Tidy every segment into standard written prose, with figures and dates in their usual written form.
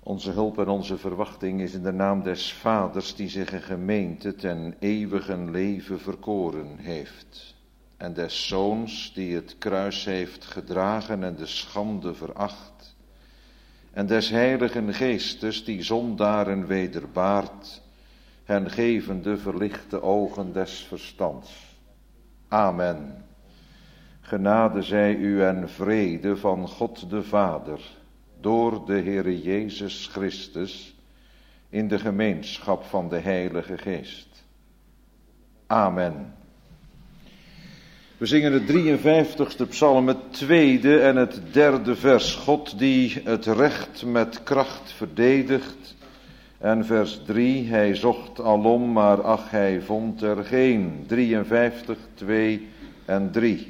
Onze hulp en onze verwachting is in de naam des Vaders die zich een gemeente ten eeuwigen leven verkoren heeft. En des Zoons die het kruis heeft gedragen en de schande veracht. En des Heiligen Geestes die zondaren wederbaart, hen gevende verlichte ogen des verstands. Amen. Genade zij u en vrede van God de Vader, door de Heere Jezus Christus, in de gemeenschap van de Heilige Geest. Amen. We zingen het 53ste psalm, het tweede en het derde vers. God die het recht met kracht verdedigt. En vers 3, hij zocht alom, maar ach, hij vond er geen. 53, 2 en 3.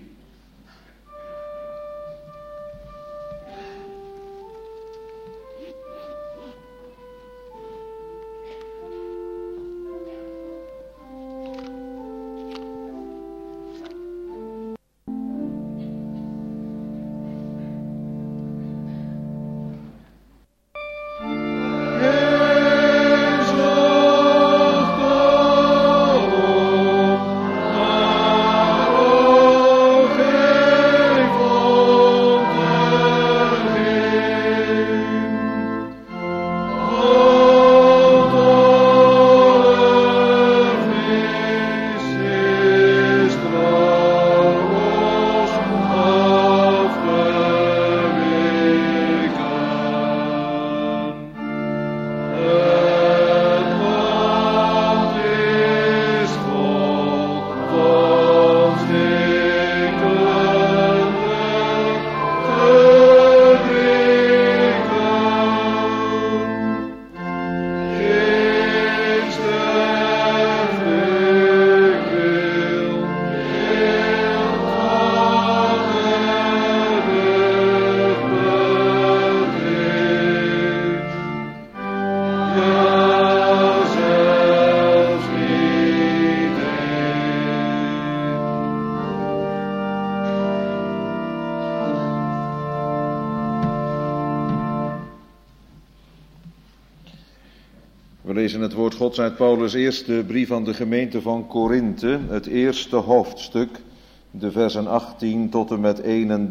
We lezen het woord Gods uit Paulus' eerste brief aan de gemeente van Korinthe, het eerste hoofdstuk, de versen 18 tot en met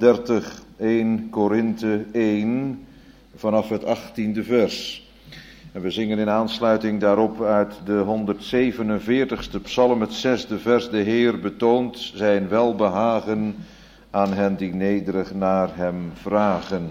31, 1 Korinthe 1, vanaf het 18e vers. En we zingen in aansluiting daarop uit de 147ste psalm, het 6e vers, de Heer betoont zijn welbehagen aan hen die nederig naar hem vragen.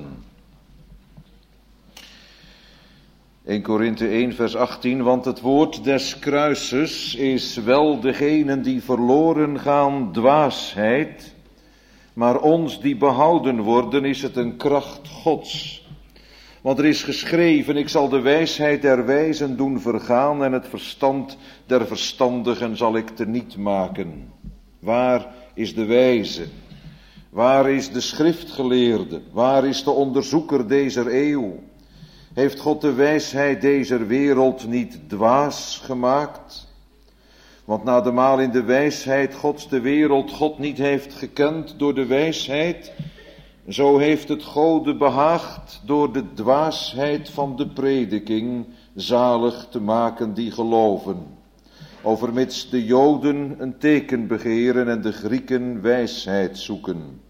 1 Korinthe 1 vers 18, want het woord des kruises is wel degenen die verloren gaan dwaasheid, maar ons die behouden worden is het een kracht Gods. Want er is geschreven, ik zal de wijsheid der wijzen doen vergaan en het verstand der verstandigen zal ik teniet maken. Waar is de wijze? Waar is de schriftgeleerde? Waar is de onderzoeker deze eeuw? Heeft God de wijsheid deze wereld niet dwaas gemaakt? Want nademaal in de wijsheid Gods de wereld God niet heeft gekend door de wijsheid, zo heeft het Gode behaagd door de dwaasheid van de prediking zalig te maken die geloven. Overmits de Joden een teken begeren en de Grieken wijsheid zoeken.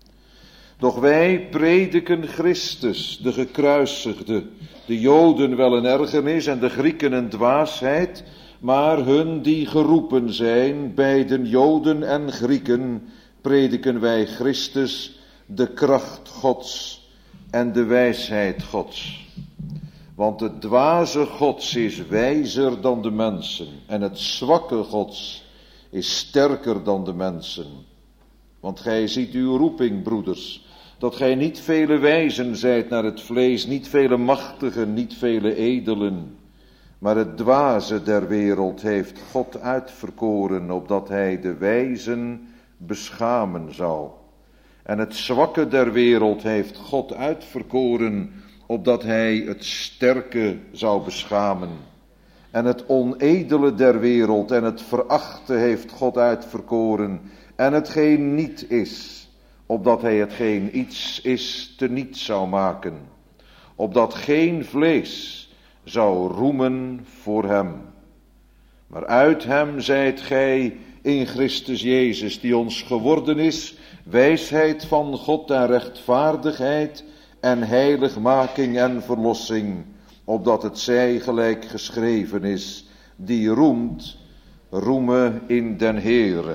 Doch wij prediken Christus, de gekruisigde, de Joden wel een ergernis en de Grieken een dwaasheid, maar hun die geroepen zijn, beiden Joden en Grieken, prediken wij Christus, de kracht Gods en de wijsheid Gods. Want het dwaze Gods is wijzer dan de mensen en het zwakke Gods is sterker dan de mensen. Want gij ziet uw roeping, broeders, dat gij niet vele wijzen zijt naar het vlees, niet vele machtigen, niet vele edelen, maar het dwaze der wereld heeft God uitverkoren, opdat hij de wijzen beschamen zou. En het zwakke der wereld heeft God uitverkoren, opdat hij het sterke zou beschamen. En het onedele der wereld en het verachte heeft God uitverkoren, en hetgeen niet is, opdat hij hetgeen iets is teniet zou maken. opdat geen vlees zou roemen voor hem. Maar uit hem zijt gij in Christus Jezus, die ons geworden is, wijsheid van God en rechtvaardigheid en heiligmaking en verlossing, opdat het zij gelijk geschreven is, die roemt, roeme in den Heere.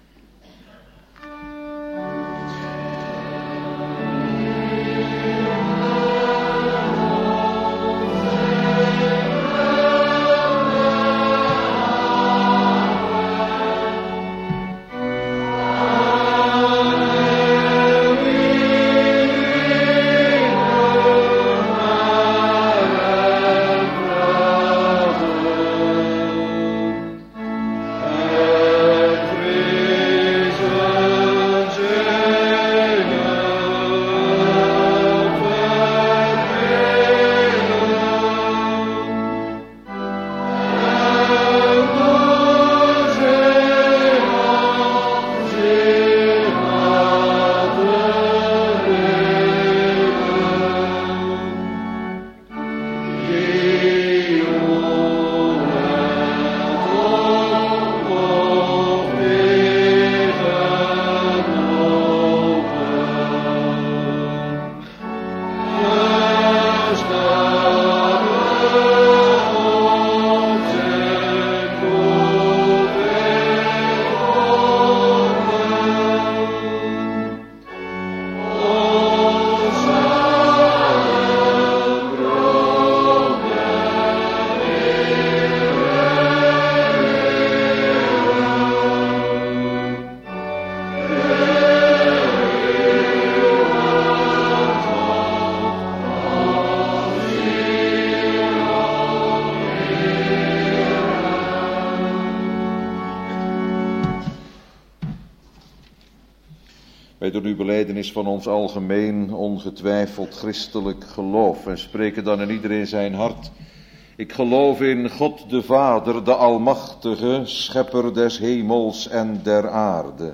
Wij doen uw belijdenis van ons algemeen, ongetwijfeld christelijk geloof en spreken dan in iedereen zijn hart. Ik geloof in God de Vader, de Almachtige, Schepper des hemels en der aarde.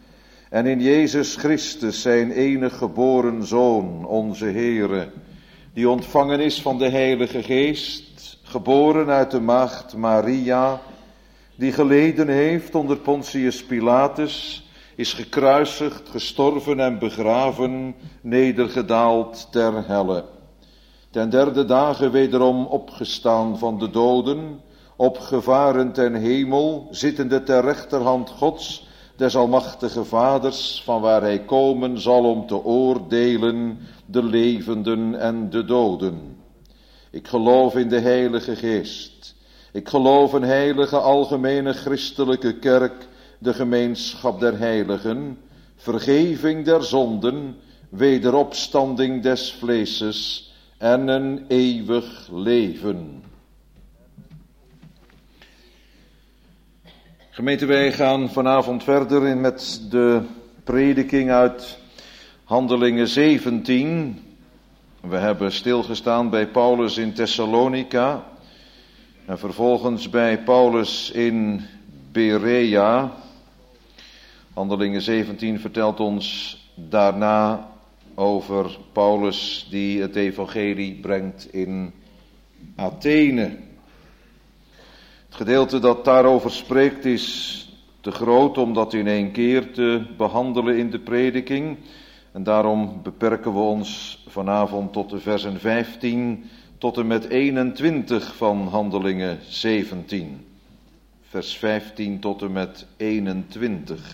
En in Jezus Christus, zijn enige geboren Zoon, onze Heere, die ontvangen is van de Heilige Geest, geboren uit de maagd Maria, die geleden heeft onder Pontius Pilatus, is gekruisigd, gestorven en begraven, nedergedaald ter helle. Ten derde dagen wederom opgestaan van de doden, opgevaren ten hemel, zittende ter rechterhand Gods, des almachtige Vaders, van waar hij komen zal om te oordelen de levenden en de doden. Ik geloof in de Heilige Geest. Ik geloof een heilige algemene christelijke kerk, de gemeenschap der heiligen, vergeving der zonden, wederopstanding des vleeses en een eeuwig leven. Gemeente, wij gaan vanavond verder met de prediking uit Handelingen 17. We hebben stilgestaan bij Paulus in Thessalonica en vervolgens bij Paulus in Berea. Handelingen 17 vertelt ons daarna over Paulus die het evangelie brengt in Athene. Het gedeelte dat daarover spreekt is te groot om dat in één keer te behandelen in de prediking. En daarom beperken we ons vanavond tot de versen 15 tot en met 21 van Handelingen 17. Vers 15 tot en met 21.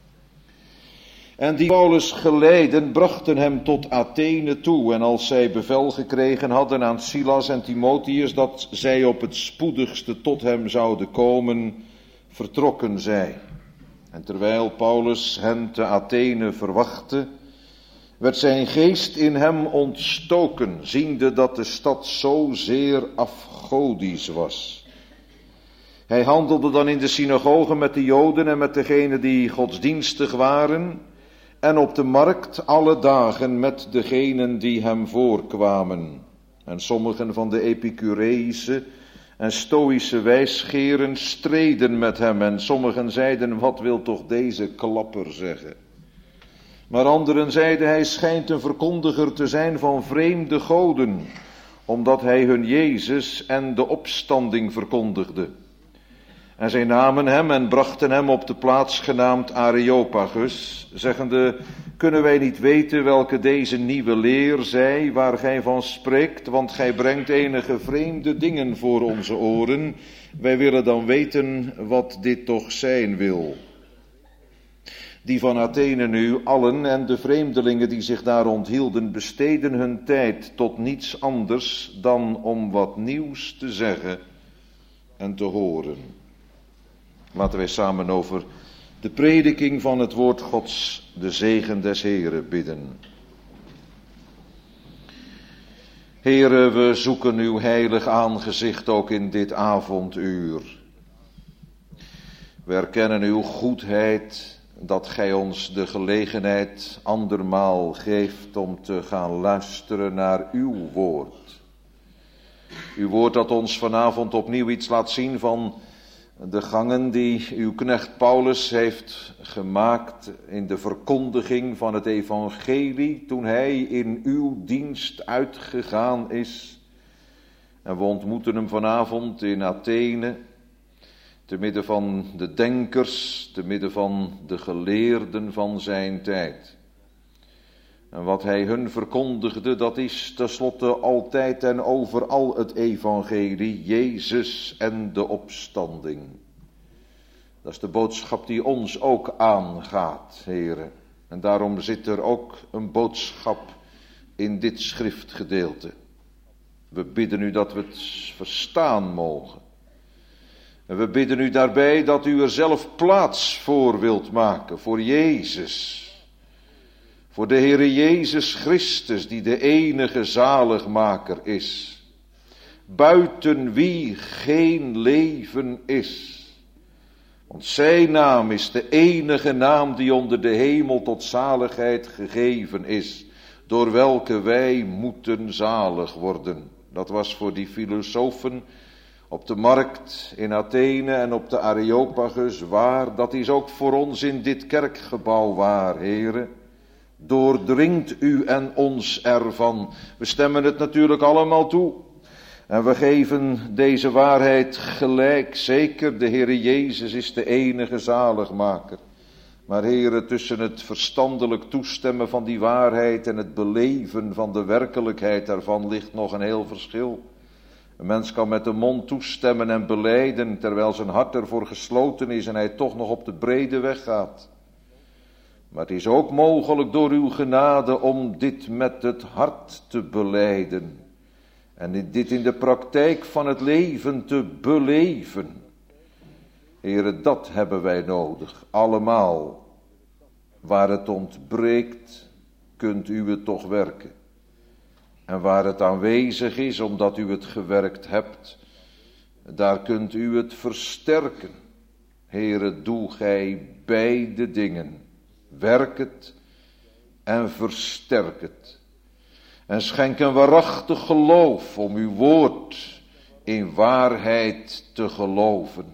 En die Paulus geleiden brachten hem tot Athene toe. En als zij bevel gekregen hadden aan Silas en Timotheus dat zij op het spoedigste tot hem zouden komen, vertrokken zij. En terwijl Paulus hen te Athene verwachtte, werd zijn geest in hem ontstoken, ziende dat de stad zo zeer afgodisch was. Hij handelde dan in de synagogen met de Joden en met degenen die godsdienstig waren, en op de markt alle dagen met degenen die hem voorkwamen. En sommigen van de Epicureïsche en Stoïsche wijsgeren streden met hem, en sommigen zeiden: wat wil toch deze klapper zeggen? Maar anderen zeiden, hij schijnt een verkondiger te zijn van vreemde goden, omdat hij hun Jezus en de opstanding verkondigde. En zij namen hem en brachten hem op de plaats genaamd Areopagus, zeggende, kunnen wij niet weten welke deze nieuwe leer zij, waar gij van spreekt, want gij brengt enige vreemde dingen voor onze oren. Wij willen dan weten wat dit toch zijn wil. Die van Athene nu allen en de vreemdelingen die zich daar onthielden, besteden hun tijd tot niets anders dan om wat nieuws te zeggen en te horen. Laten wij samen over de prediking van het woord Gods, de zegen des Heren, bidden. Heere, we zoeken uw heilig aangezicht ook in dit avonduur. We erkennen uw goedheid, dat gij ons de gelegenheid andermaal geeft om te gaan luisteren naar uw woord. Uw woord dat ons vanavond opnieuw iets laat zien van de gangen die uw knecht Paulus heeft gemaakt in de verkondiging van het evangelie toen hij in uw dienst uitgegaan is. En we ontmoeten hem vanavond in Athene, te midden van de denkers, te midden van de geleerden van zijn tijd. En wat hij hun verkondigde, dat is tenslotte altijd en overal het evangelie, Jezus en de opstanding. Dat is de boodschap die ons ook aangaat, heren. En daarom zit er ook een boodschap in dit schriftgedeelte. We bidden u dat we het verstaan mogen. En we bidden u daarbij dat u er zelf plaats voor wilt maken, voor Jezus. Voor de Heere Jezus Christus, die de enige zaligmaker is. Buiten wie geen leven is. Want zijn naam is de enige naam die onder de hemel tot zaligheid gegeven is. Door welke wij moeten zalig worden. Dat was voor die filosofen op de markt in Athene en op de Areopagus waar. Dat is ook voor ons in dit kerkgebouw waar, heren. Doordringt u en ons ervan. We stemmen het natuurlijk allemaal toe. En we geven deze waarheid gelijk. Zeker, de Heere Jezus is de enige zaligmaker. Maar heren, tussen het verstandelijk toestemmen van die waarheid en het beleven van de werkelijkheid daarvan ligt nog een heel verschil. Een mens kan met de mond toestemmen en belijden, terwijl zijn hart ervoor gesloten is en hij toch nog op de brede weg gaat. Maar het is ook mogelijk door uw genade om dit met het hart te belijden. En dit in de praktijk van het leven te beleven. Heren, dat hebben wij nodig, allemaal. Waar het ontbreekt, kunt u het toch werken. En waar het aanwezig is, omdat u het gewerkt hebt, daar kunt u het versterken. Heren, doe gij beide dingen. Werk het en versterk het. En schenk een waarachtig geloof om uw woord in waarheid te geloven.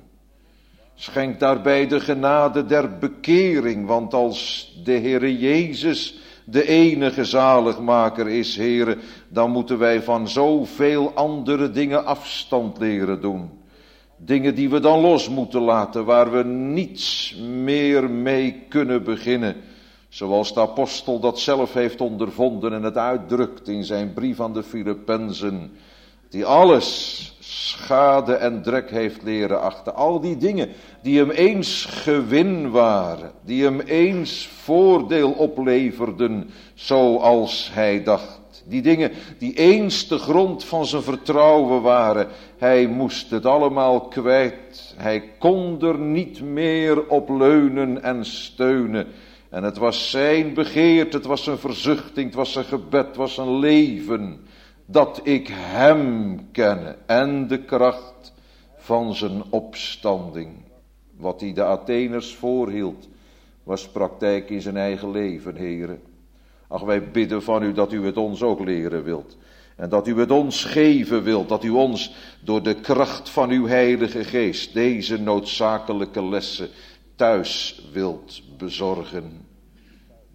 Schenk daarbij de genade der bekering, want als de Heere Jezus de enige zaligmaker is, Heere, dan moeten wij van zoveel andere dingen afstand leren doen. Dingen die we dan los moeten laten, waar we niets meer mee kunnen beginnen. Zoals de apostel dat zelf heeft ondervonden en het uitdrukt in zijn brief aan de Filippenzen. Die alles schade en drek heeft leren achten. Al die dingen die hem eens gewin waren. Die hem eens voordeel opleverden zoals hij dacht. Die dingen die eens de grond van zijn vertrouwen waren. Hij moest het allemaal kwijt. Hij kon er niet meer op leunen en steunen. En het was zijn begeerte, het was zijn verzuchting, het was zijn gebed, het was zijn leven. Dat ik hem kenne en de kracht van zijn opstanding. Wat hij de Atheners voorhield, was praktijk in zijn eigen leven, heren. Ach, wij bidden van u dat u het ons ook leren wilt. En dat u het ons geven wilt, dat u ons door de kracht van uw Heilige Geest deze noodzakelijke lessen thuis wilt bezorgen.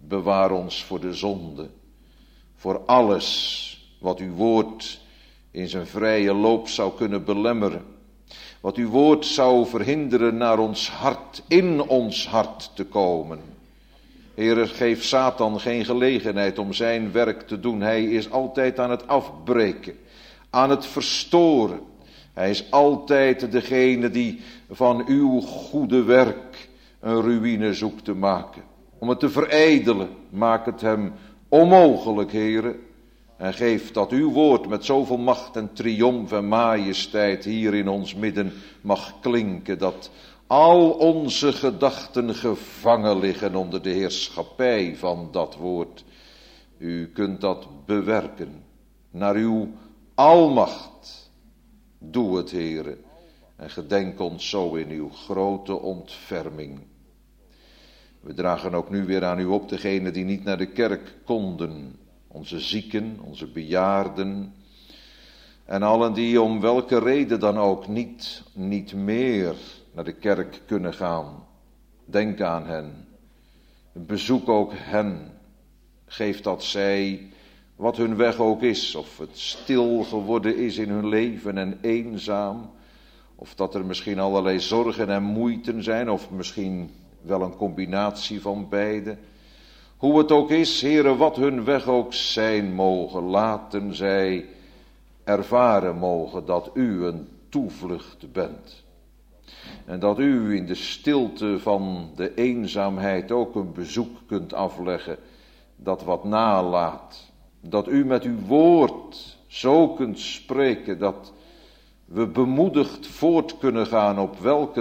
bewaar ons voor de zonde, voor alles wat uw woord in zijn vrije loop zou kunnen belemmeren, wat uw woord zou verhinderen naar ons hart, in ons hart te komen. Heere, geef Satan geen gelegenheid om zijn werk te doen. Hij is altijd aan het afbreken, aan het verstoren. Hij is altijd degene die van uw goede werk een ruïne zoekt te maken. Om het te verijdelen, maak het hem onmogelijk, Heere. En geef dat uw woord met zoveel macht en triomf en majesteit hier in ons midden mag klinken. Dat al onze gedachten gevangen liggen onder de heerschappij van dat woord. U kunt dat bewerken naar uw almacht. Doe het, Heere, en gedenk ons zo in uw grote ontferming. We dragen ook nu weer aan u op degenen die niet naar de kerk konden. Onze zieken, onze bejaarden en allen die om welke reden dan ook niet meer naar de kerk kunnen gaan. Denk aan hen. Bezoek ook hen. Geef dat zij, wat hun weg ook is, of het stil geworden is in hun leven en eenzaam, of dat er misschien allerlei zorgen en moeiten zijn, of misschien wel een combinatie van beide. Hoe het ook is, Heere, wat hun weg ook zijn mogen, laten zij ervaren mogen dat u een toevlucht bent. En dat u in de stilte van de eenzaamheid ook een bezoek kunt afleggen dat wat nalaat. Dat u met uw woord zo kunt spreken dat we bemoedigd voort kunnen gaan op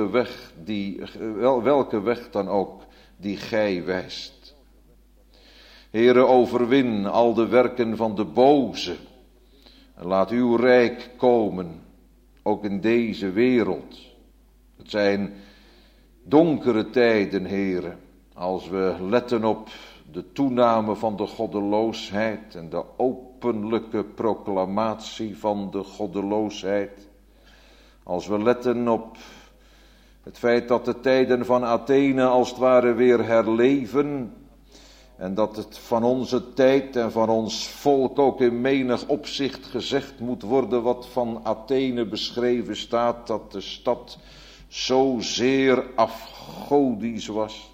welke weg dan ook die gij wijst. Heere, overwin al de werken van de boze en laat uw rijk komen, ook in deze wereld. Het zijn donkere tijden, Heere, als we letten op de toename van de goddeloosheid en de openlijke proclamatie van de goddeloosheid. Als we letten op het feit dat de tijden van Athene als het ware weer herleven en dat het van onze tijd en van ons volk ook in menig opzicht gezegd moet worden wat van Athene beschreven staat, dat de stad zo zeer afgodisch was.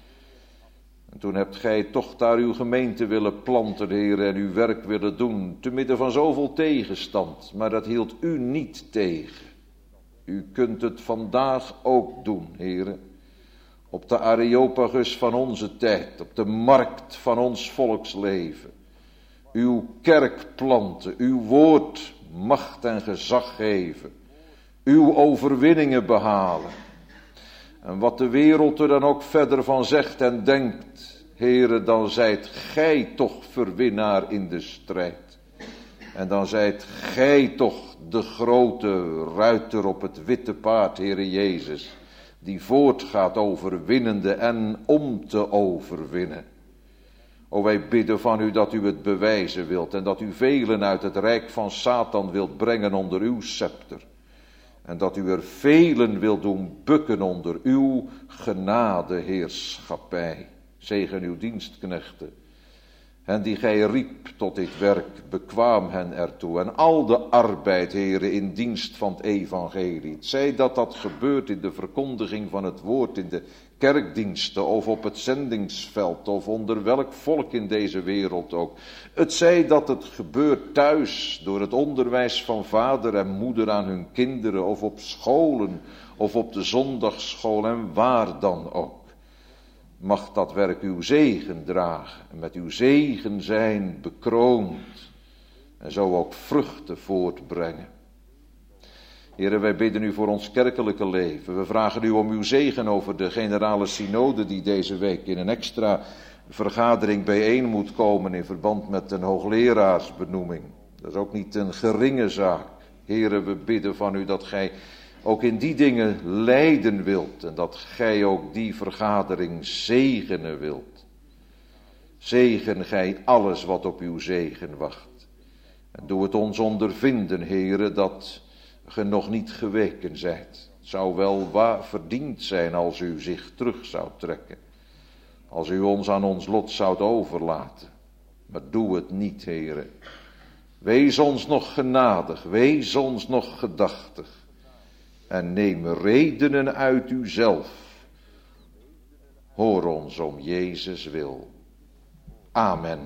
En toen hebt gij toch daar uw gemeente willen planten, Heer, en uw werk willen doen, te midden van zoveel tegenstand, maar dat hield u niet tegen. U kunt het vandaag ook doen, Heer, op de Areopagus van onze tijd, op de markt van ons volksleven. Uw kerk planten, uw woord macht en gezag geven, uw overwinningen behalen. En wat de wereld er dan ook verder van zegt en denkt, Heere, dan zijt gij toch verwinnaar in de strijd. En dan zijt gij toch de grote ruiter op het witte paard, Heere Jezus, die voortgaat overwinnende en om te overwinnen. O, wij bidden van u dat u het bewijzen wilt en dat u velen uit het rijk van Satan wilt brengen onder uw scepter. En dat u er velen wilt doen bukken onder uw genadeheerschappij. Zegen uw dienstknechten. En die gij riep tot dit werk, bekwaam hen ertoe. En al de arbeid, Heere, in dienst van het evangelie. Het zij dat dat gebeurt in de verkondiging van het woord, in de kerkdiensten of op het zendingsveld of onder welk volk in deze wereld ook. Het zij dat het gebeurt thuis door het onderwijs van vader en moeder aan hun kinderen of op scholen of op de zondagsschool en waar dan ook. Mag dat werk uw zegen dragen en met uw zegen zijn bekroond en zo ook vruchten voortbrengen. Heere, wij bidden u voor ons kerkelijke leven. We vragen u om uw zegen over de generale synode die deze week in een extra vergadering bijeen moet komen in verband met een hoogleraarsbenoeming. Dat is ook niet een geringe zaak. Heere, we bidden van u dat gij ook in die dingen leiden wilt en dat gij ook die vergadering zegenen wilt. Zegen gij alles wat op uw zegen wacht. En doe het ons ondervinden, Heere, dat ge nog niet geweken zijt. Het zou wel verdiend zijn als u zich terug zou trekken. als u ons aan ons lot zoudt overlaten. Maar doe het niet, Heere. Wees ons nog genadig, wees ons nog gedachtig. En neem redenen uit uzelf. Hoor ons om Jezus wil. Amen.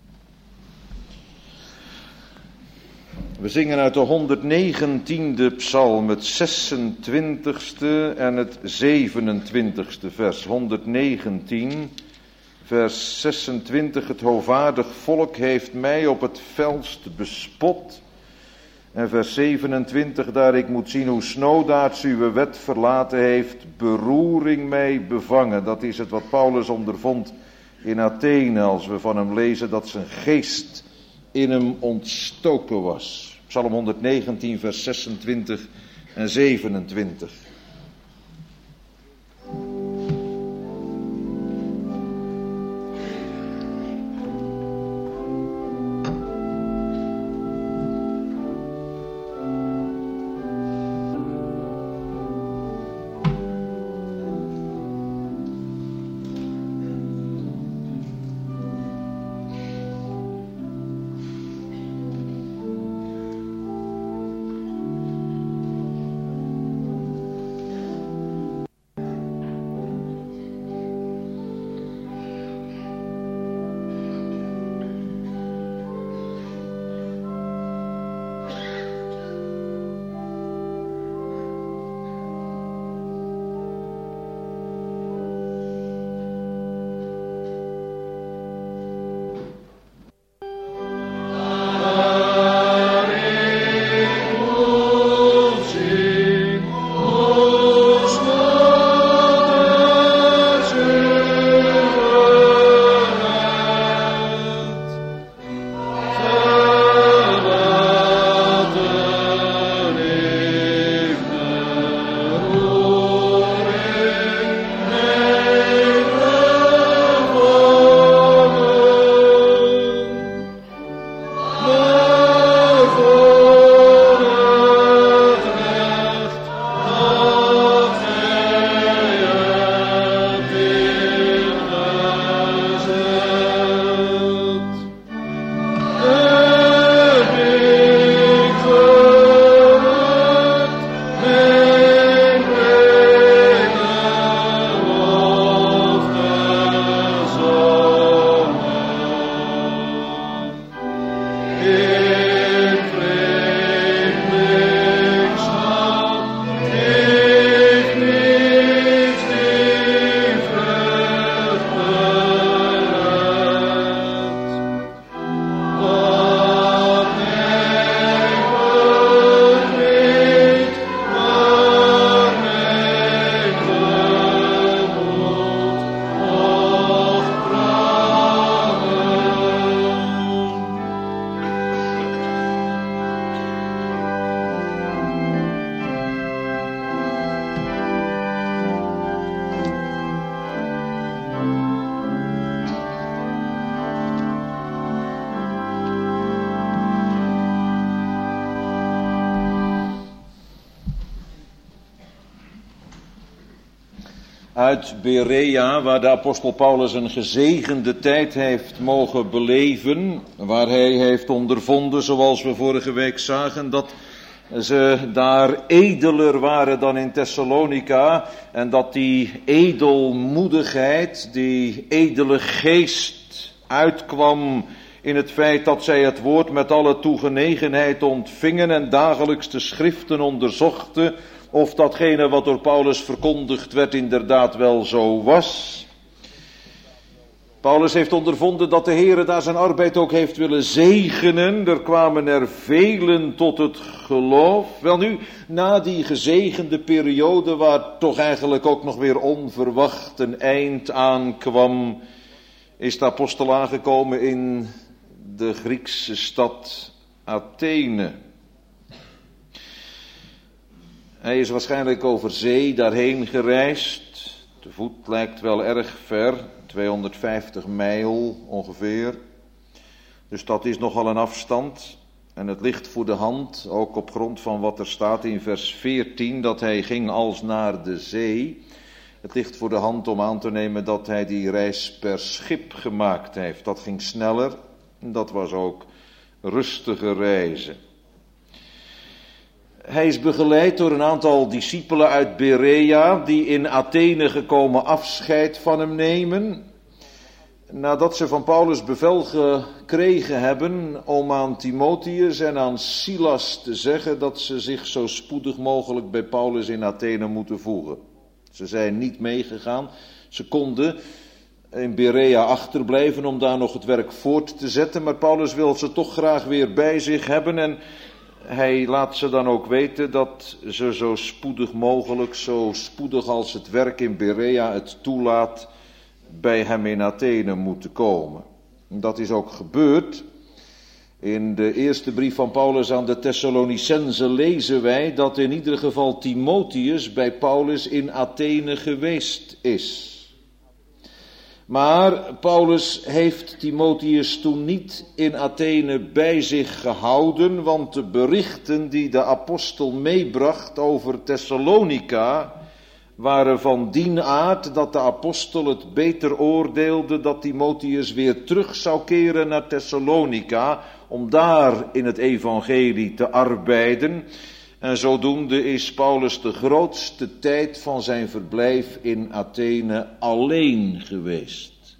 We zingen uit de 119e psalm het 26e en het 27e vers. 119, vers 26. Het hovaardig volk heeft mij op het felst bespot. En vers 27, daar ik moet zien hoe snoodaards uw wet verlaten heeft, beroering mij bevangen. Dat is het wat Paulus ondervond in Athene, als we van hem lezen dat zijn geest in hem ontstoken was. Psalm 119, vers 26 en 27. Uit Berea, waar de apostel Paulus een gezegende tijd heeft mogen beleven, waar hij heeft ondervonden, zoals we vorige week zagen, dat ze daar edeler waren dan in Thessalonica en dat die edelmoedigheid, die edele geest uitkwam in het feit dat zij het woord met alle toegenegenheid ontvingen en dagelijks de schriften onderzochten of datgene wat door Paulus verkondigd werd inderdaad wel zo was. Paulus heeft ondervonden dat de Heere daar zijn arbeid ook heeft willen zegenen. Er kwamen er velen tot het geloof. Welnu, na die gezegende periode waar toch eigenlijk ook nog weer onverwacht een eind aankwam, is de apostel aangekomen in de Griekse stad Athene. Hij is waarschijnlijk over zee daarheen gereisd. Te voet lijkt wel erg ver, 250 mijl ongeveer. Dus dat is nogal een afstand. En het ligt voor de hand, ook op grond van wat er staat in vers 14, dat hij ging als naar de zee. Het ligt voor de hand om aan te nemen dat hij die reis per schip gemaakt heeft. Dat ging sneller, dat was ook rustige reizen. Hij is begeleid door een aantal discipelen uit Berea die in Athene gekomen afscheid van hem nemen. Nadat ze van Paulus bevel gekregen hebben om aan Timotheus en aan Silas te zeggen dat ze zich zo spoedig mogelijk bij Paulus in Athene moeten voegen. Ze zijn niet meegegaan. Ze konden in Berea achterblijven om daar nog het werk voort te zetten. Maar Paulus wil ze toch graag weer bij zich hebben. En hij laat ze dan ook weten dat ze zo spoedig mogelijk, zo spoedig als het werk in Berea het toelaat, bij hem in Athene moeten komen. Dat is ook gebeurd. In de eerste brief van Paulus aan de Thessalonicenzen lezen wij dat in ieder geval Timotheus bij Paulus in Athene geweest is. Maar Paulus heeft Timotheus toen niet in Athene bij zich gehouden, want de berichten die de apostel meebracht over Thessalonica waren van dien aard dat de apostel het beter oordeelde dat Timotheus weer terug zou keren naar Thessalonica om daar in het evangelie te arbeiden. En zodoende is Paulus de grootste tijd van zijn verblijf in Athene alleen geweest.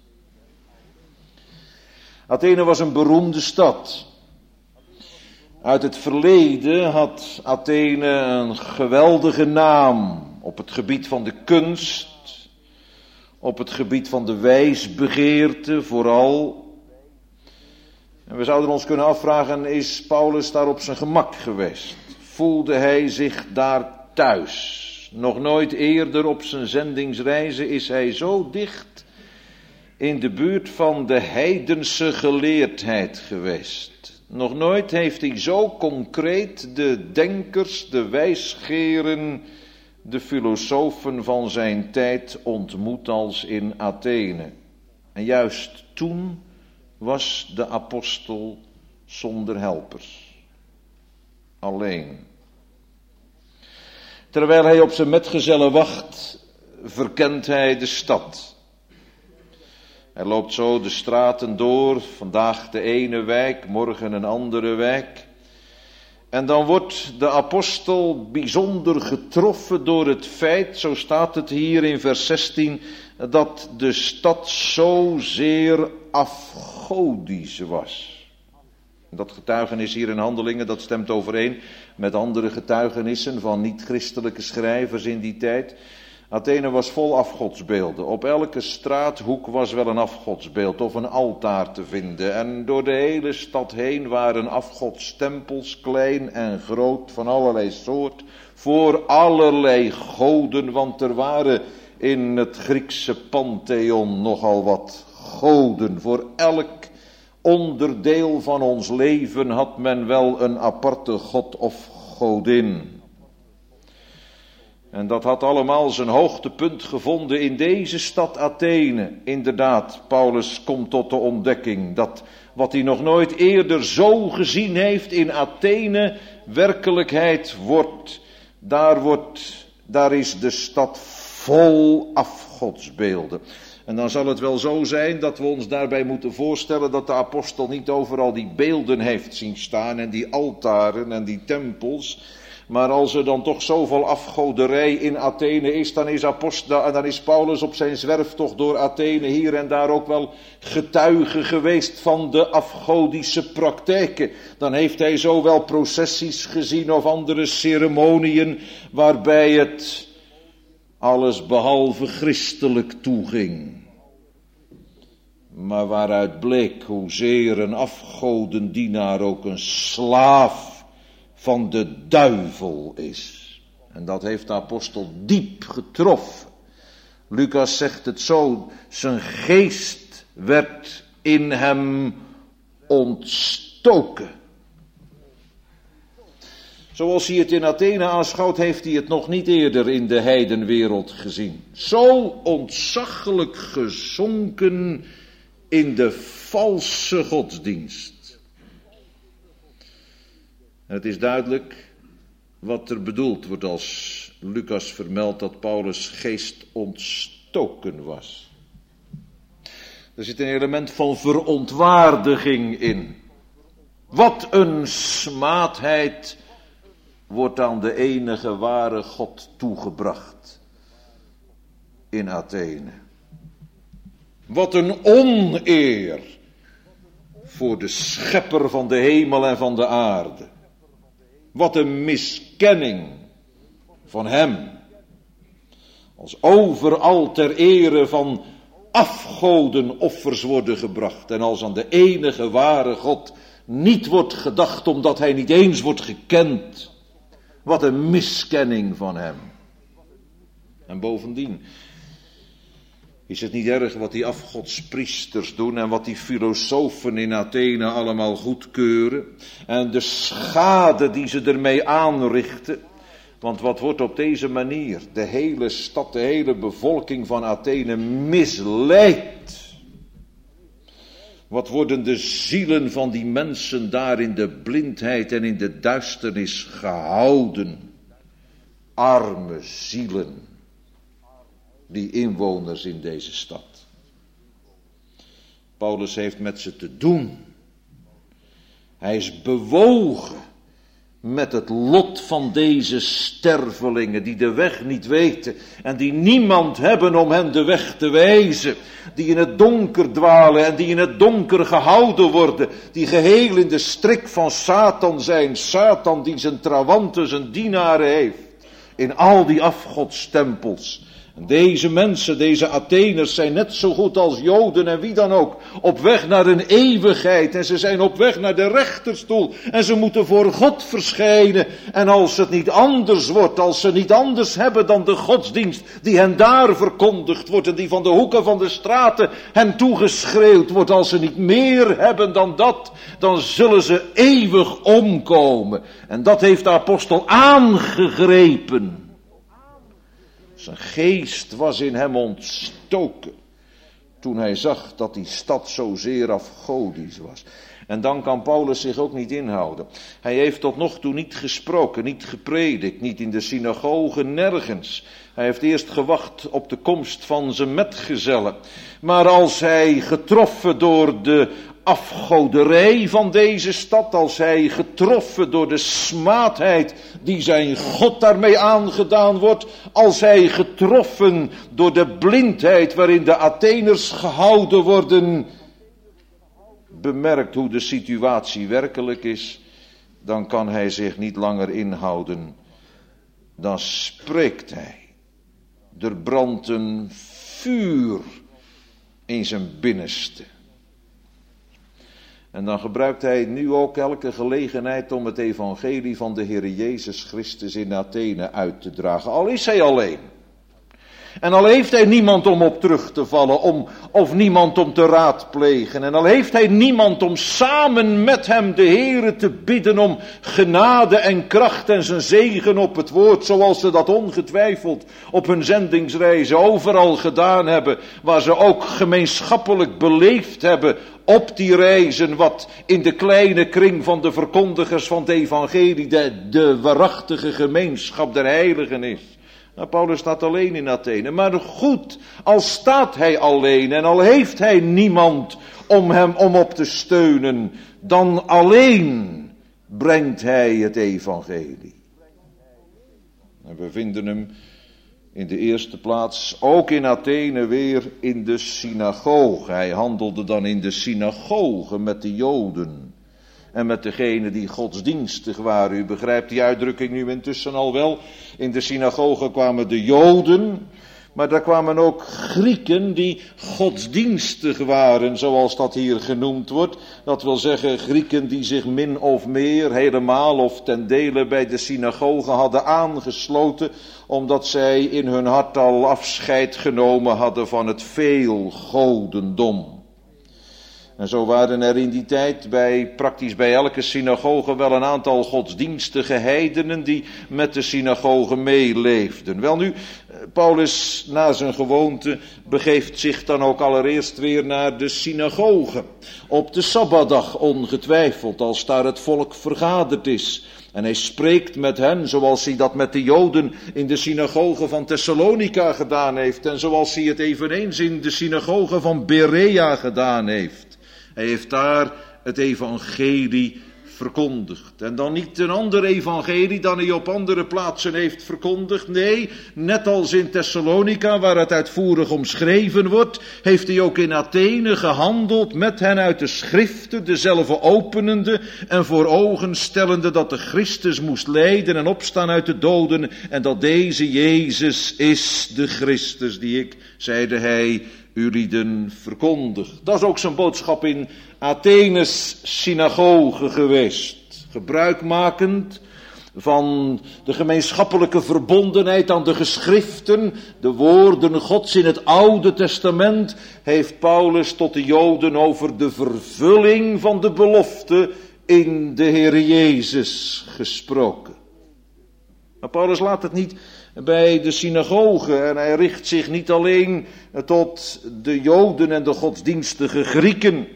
Athene was een beroemde stad. Uit het verleden had Athene een geweldige naam op het gebied van de kunst, op het gebied van de wijsbegeerte vooral. En we zouden ons kunnen afvragen, is Paulus daar op zijn gemak geweest? Voelde hij zich daar thuis? Nog nooit eerder op zijn zendingsreizen is hij zo dicht in de buurt van de heidense geleerdheid geweest. Nog nooit heeft hij zo concreet de denkers, de wijsgeren, de filosofen van zijn tijd ontmoet als in Athene. En juist toen was de apostel zonder helpers. Alleen. Terwijl hij op zijn metgezellen wacht, verkent hij de stad. Hij loopt zo de straten door, vandaag de ene wijk, morgen een andere wijk. En dan wordt de apostel bijzonder getroffen door het feit, zo staat het hier in vers 16, dat de stad zozeer afgodisch was. Dat getuigenis hier in Handelingen, dat stemt overeen met andere getuigenissen van niet-christelijke schrijvers in die tijd. Athene was vol afgodsbeelden. Op elke straathoek was wel een afgodsbeeld of een altaar te vinden. En door de hele stad heen waren afgodstempels, klein en groot, van allerlei soort, voor allerlei goden, want er waren in het Griekse pantheon nogal wat goden. Voor elk onderdeel van ons leven had men wel een aparte god of godin. En dat had allemaal zijn hoogtepunt gevonden in deze stad Athene. Inderdaad, Paulus komt tot de ontdekking dat wat hij nog nooit eerder zo gezien heeft in Athene werkelijkheid wordt. Daar is de stad vol afgodsbeelden. En dan zal het wel zo zijn dat we ons daarbij moeten voorstellen dat de apostel niet overal die beelden heeft zien staan en die altaren en die tempels. Maar als er dan toch zoveel afgoderij in Athene is, dan is Paulus op zijn zwerftocht door Athene hier en daar ook wel getuige geweest van de afgodische praktijken. Dan heeft hij zowel processies gezien of andere ceremoniën waarbij het alles behalve christelijk toeging. Maar waaruit bleek hoezeer een afgodendienaar ook een slaaf van de duivel is. En dat heeft de apostel diep getroffen. Lucas zegt het zo, zijn geest werd in hem ontstoken. Zoals hij het in Athene aanschouwt, heeft hij het nog niet eerder in de heidenwereld gezien. Zo ontzaglijk gezonken in de valse godsdienst. Het is duidelijk wat er bedoeld wordt als Lucas vermeldt dat Paulus geestontstoken was. Er zit een element van verontwaardiging in. Wat een smaadheid wordt aan de enige ware God toegebracht in Athene. Wat een oneer voor de schepper van de hemel en van de aarde. Wat een miskenning van hem. Als overal ter ere van afgodenoffers worden gebracht. En als aan de enige ware God niet wordt gedacht omdat hij niet eens wordt gekend. Wat een miskenning van hem. En bovendien is het niet erg wat die afgodspriesters doen en wat die filosofen in Athene allemaal goedkeuren. En de schade die ze ermee aanrichten. Want wat wordt op deze manier de hele stad, de hele bevolking van Athene misleid. Wat worden de zielen van die mensen daar in de blindheid en in de duisternis gehouden. Arme zielen, die inwoners in deze stad. Paulus heeft met ze te doen. Hij is bewogen met het lot van deze stervelingen die de weg niet weten en die niemand hebben om hen de weg te wijzen, die in het donker dwalen en die in het donker gehouden worden, die geheel in de strik van Satan zijn, Satan die zijn trawanten, zijn dienaren heeft, in al die afgodstempels. En deze mensen, deze Atheners zijn net zo goed als Joden en wie dan ook, op weg naar een eeuwigheid en ze zijn op weg naar de rechterstoel en ze moeten voor God verschijnen. En als het niet anders wordt, als ze niet anders hebben dan de godsdienst die hen daar verkondigd wordt en die van de hoeken van de straten hen toegeschreeuwd wordt, als ze niet meer hebben dan dat, dan zullen ze eeuwig omkomen. En dat heeft de apostel aangegrepen. Zijn geest was in hem ontstoken toen hij zag dat die stad zozeer afgodisch was. En dan kan Paulus zich ook niet inhouden. Hij heeft tot nog toe niet gesproken, niet gepredikt, niet in de synagoge, nergens. Hij heeft eerst gewacht op de komst van zijn metgezellen. Maar als hij getroffen door de afgoderij van deze stad, als hij getroffen door de smaadheid die zijn God daarmee aangedaan wordt, als hij getroffen door de blindheid waarin de Atheners gehouden worden, bemerkt hoe de situatie werkelijk is, dan kan hij zich niet langer inhouden. Dan spreekt hij. Er brandt een vuur in zijn binnenste. En dan gebruikt hij nu ook elke gelegenheid om het evangelie van de Heer Jezus Christus in Athene uit te dragen. Al is hij alleen. En al heeft hij niemand om op terug te vallen, of niemand om te raadplegen. En al heeft hij niemand om samen met hem de Heere te bidden om genade en kracht en zijn zegen op het woord. Zoals ze dat ongetwijfeld op hun zendingsreizen overal gedaan hebben. Waar ze ook gemeenschappelijk beleefd hebben op die reizen wat in de kleine kring van de verkondigers van het evangelie de waarachtige gemeenschap der heiligen is. Nou, Paulus staat alleen in Athene, maar goed, al staat hij alleen en al heeft hij niemand om hem om op te steunen, dan alleen brengt hij het evangelie. En we vinden hem in de eerste plaats ook in Athene weer in de synagoge. Hij handelde dan in de synagoge met de Joden. En met degenen die godsdienstig waren. U begrijpt die uitdrukking nu intussen al wel. In de synagoge kwamen de Joden. Maar daar kwamen ook Grieken die godsdienstig waren, zoals dat hier genoemd wordt. Dat wil zeggen Grieken die zich min of meer, helemaal of ten dele bij de synagoge hadden aangesloten. Omdat zij in hun hart al afscheid genomen hadden van het veelgodendom. En zo waren er in die tijd praktisch bij elke synagoge wel een aantal godsdienstige heidenen die met de synagoge meeleefden. Welnu, Paulus na zijn gewoonte begeeft zich dan ook allereerst weer naar de synagoge. Op de Sabbatdag ongetwijfeld, als daar het volk vergaderd is. En hij spreekt met hen zoals hij dat met de Joden in de synagoge van Thessalonica gedaan heeft. En zoals hij het eveneens in de synagoge van Berea gedaan heeft. Hij heeft daar het evangelie verkondigd. En dan niet een ander evangelie dan hij op andere plaatsen heeft verkondigd. Nee, net als in Thessalonica, waar het uitvoerig omschreven wordt, heeft hij ook in Athene gehandeld met hen uit de schriften, dezelfde openende en voor ogen stellende dat de Christus moest lijden en opstaan uit de doden en dat deze Jezus is de Christus die ik, zeide hij, ulieden verkondig. Dat is ook zijn boodschap in Athenes synagoge geweest. Gebruikmakend van de gemeenschappelijke verbondenheid aan de geschriften, de woorden Gods in het Oude Testament, heeft Paulus tot de Joden over de vervulling van de belofte in de Heere Jezus gesproken. Maar Paulus laat het niet bij de synagoge en hij richt zich niet alleen tot de Joden en de godsdienstige Grieken.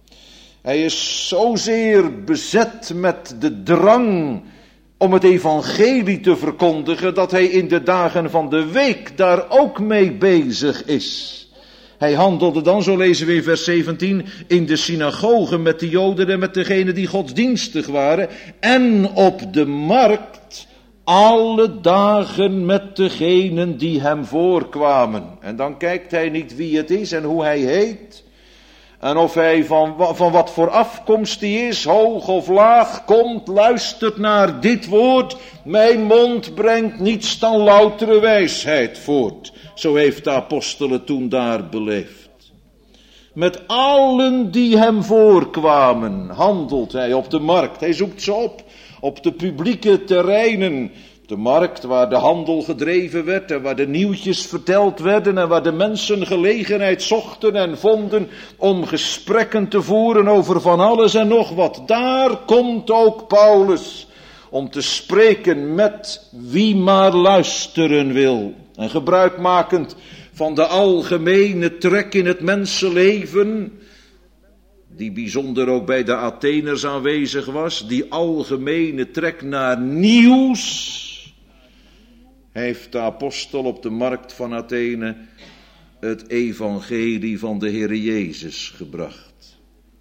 Hij is zozeer bezet met de drang om het evangelie te verkondigen dat hij in de dagen van de week daar ook mee bezig is. Hij handelde dan, zo lezen we in vers 17, in de synagoge met de Joden en met degenen die godsdienstig waren en op de markt alle dagen met degenen die hem voorkwamen. En dan kijkt hij niet wie het is en hoe hij heet. En of hij van wat voor afkomst hij is, hoog of laag, komt, luistert naar dit woord. Mijn mond brengt niets dan loutere wijsheid voort. Zo heeft de apostelen toen daar beleefd. Met allen die hem voorkwamen handelt hij op de markt. Hij zoekt ze op de publieke terreinen. De markt waar de handel gedreven werd en waar de nieuwtjes verteld werden en waar de mensen gelegenheid zochten en vonden om gesprekken te voeren over van alles en nog wat. Daar komt ook Paulus om te spreken met wie maar luisteren wil. En gebruikmakend van de algemene trek in het mensenleven, die bijzonder ook bij de Atheners aanwezig was, die algemene trek naar nieuws, heeft de apostel op de markt van Athene het evangelie van de Heere Jezus gebracht.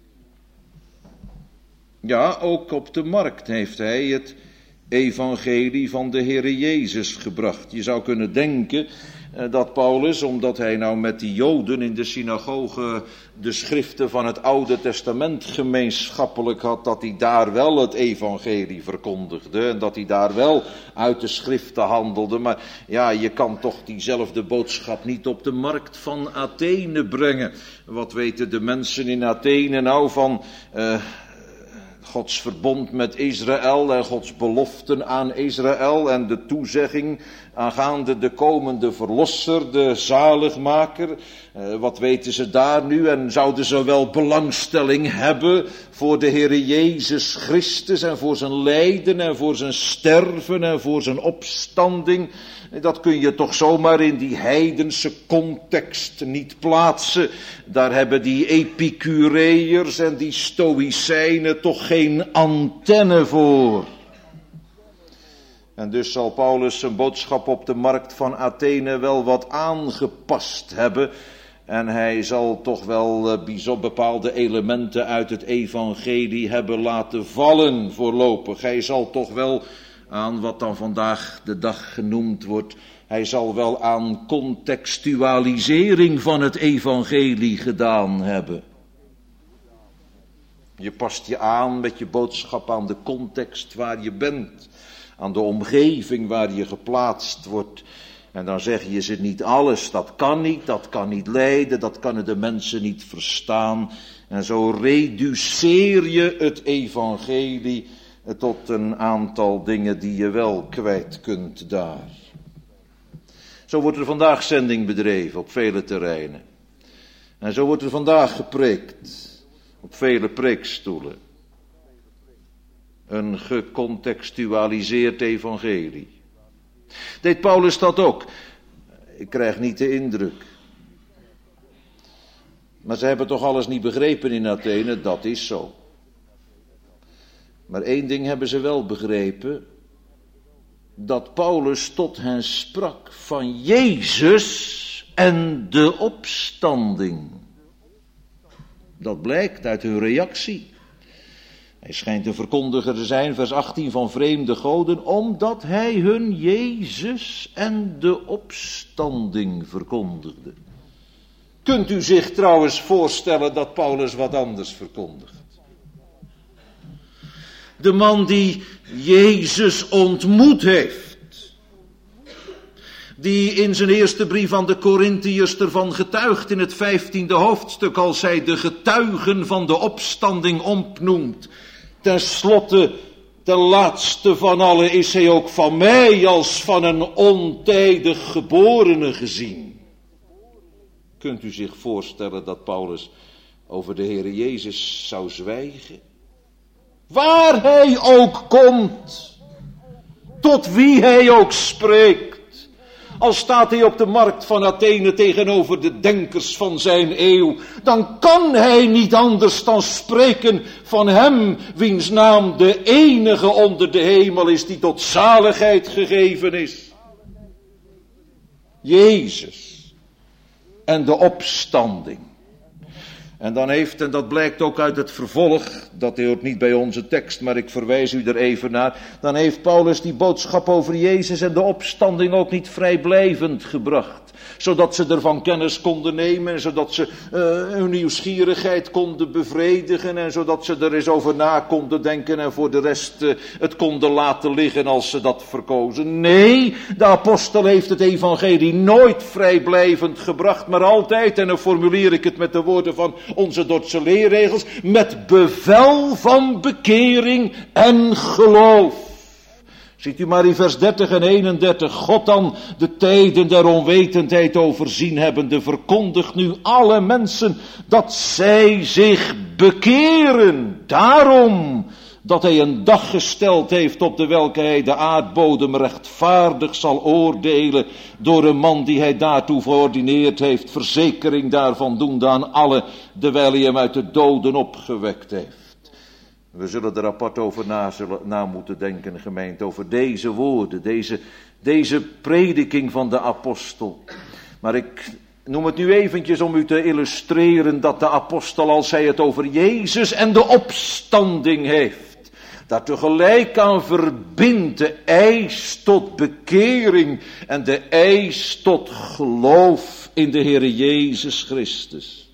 Ja, ook op de markt heeft hij het evangelie van de Heere Jezus gebracht. Je zou kunnen denken dat Paulus, omdat hij nou met die Joden in de synagoge de schriften van het Oude Testament gemeenschappelijk had, dat hij daar wel het evangelie verkondigde en dat hij daar wel uit de schriften handelde. Maar ja, je kan toch diezelfde boodschap niet op de markt van Athene brengen. Wat weten de mensen in Athene nou van Gods verbond met Israël en Gods beloften aan Israël en de toezegging aangaande de komende verlosser, de zaligmaker. Wat weten ze daar nu en zouden ze wel belangstelling hebben voor de Heere Jezus Christus en voor zijn lijden en voor zijn sterven en voor zijn opstanding? Dat kun je toch zomaar in die heidense context niet plaatsen. Daar hebben die Epicureërs en die Stoïcijnen toch geen antenne voor. En dus zal Paulus zijn boodschap op de markt van Athene wel wat aangepast hebben. En hij zal toch wel bepaalde elementen uit het evangelie hebben laten vallen voorlopig. Hij zal toch wel aan wat dan vandaag de dag genoemd wordt, hij zal wel aan contextualisering van het evangelie gedaan hebben. Je past je aan met je boodschap aan de context waar je bent, aan de omgeving waar je geplaatst wordt. En dan zeg je, is het niet alles, dat kan niet leiden, dat kunnen de mensen niet verstaan. En zo reduceer je het evangelie tot een aantal dingen die je wel kwijt kunt daar. Zo wordt er vandaag zending bedreven op vele terreinen. En zo wordt er vandaag gepreekt op vele preekstoelen. Een gecontextualiseerd evangelie. Deed Paulus dat ook? Ik krijg niet de indruk. Maar ze hebben toch alles niet begrepen in Athene, dat is zo. Maar één ding hebben ze wel begrepen. Dat Paulus tot hen sprak van Jezus en de opstanding. Dat blijkt uit hun reactie. Hij schijnt een verkondiger te zijn, vers 18, van vreemde goden, omdat hij hun Jezus en de opstanding verkondigde. Kunt u zich trouwens voorstellen dat Paulus wat anders verkondigt? De man die Jezus ontmoet heeft, die in zijn eerste brief aan de Korintiërs ervan getuigt in het 15e hoofdstuk, als hij de getuigen van de opstanding opnoemt. Ten slotte, de laatste van allen, is hij ook van mij als van een ontijdig geborene gezien. Kunt u zich voorstellen dat Paulus over de Heere Jezus zou zwijgen? Waar hij ook komt, tot wie hij ook spreekt. Al staat hij op de markt van Athene tegenover de denkers van zijn eeuw, dan kan hij niet anders dan spreken van hem, wiens naam de enige onder de hemel is, die tot zaligheid gegeven is. Jezus en de opstanding. En dan heeft, en dat blijkt ook uit het vervolg, dat hoort niet bij onze tekst, maar ik verwijs u er even naar, dan heeft Paulus die boodschap over Jezus en de opstanding ook niet vrijblijvend gebracht. Zodat ze ervan kennis konden nemen en zodat ze hun nieuwsgierigheid konden bevredigen en zodat ze er eens over na konden denken en voor de rest het konden laten liggen als ze dat verkozen. Nee, de apostel heeft het evangelie nooit vrijblijvend gebracht, maar altijd, en dan formuleer ik het met de woorden van onze Dordtse leerregels, met bevel van bekering en geloof. Ziet u maar in vers 30 en 31, God dan de tijden der onwetendheid overzien hebbende, verkondigt nu alle mensen dat zij zich bekeren. Daarom dat hij een dag gesteld heeft op de welke hij de aardbodem rechtvaardig zal oordelen door een man die hij daartoe geordineerd heeft, verzekering daarvan doende aan alle, terwijl hij hem uit de doden opgewekt heeft. We zullen er apart over na moeten denken, gemeente, over deze woorden, deze prediking van de apostel. Maar ik noem het nu eventjes om u te illustreren dat de apostel, als hij het over Jezus en de opstanding heeft, daar tegelijk aan verbindt de eis tot bekering en de eis tot geloof in de Heere Jezus Christus.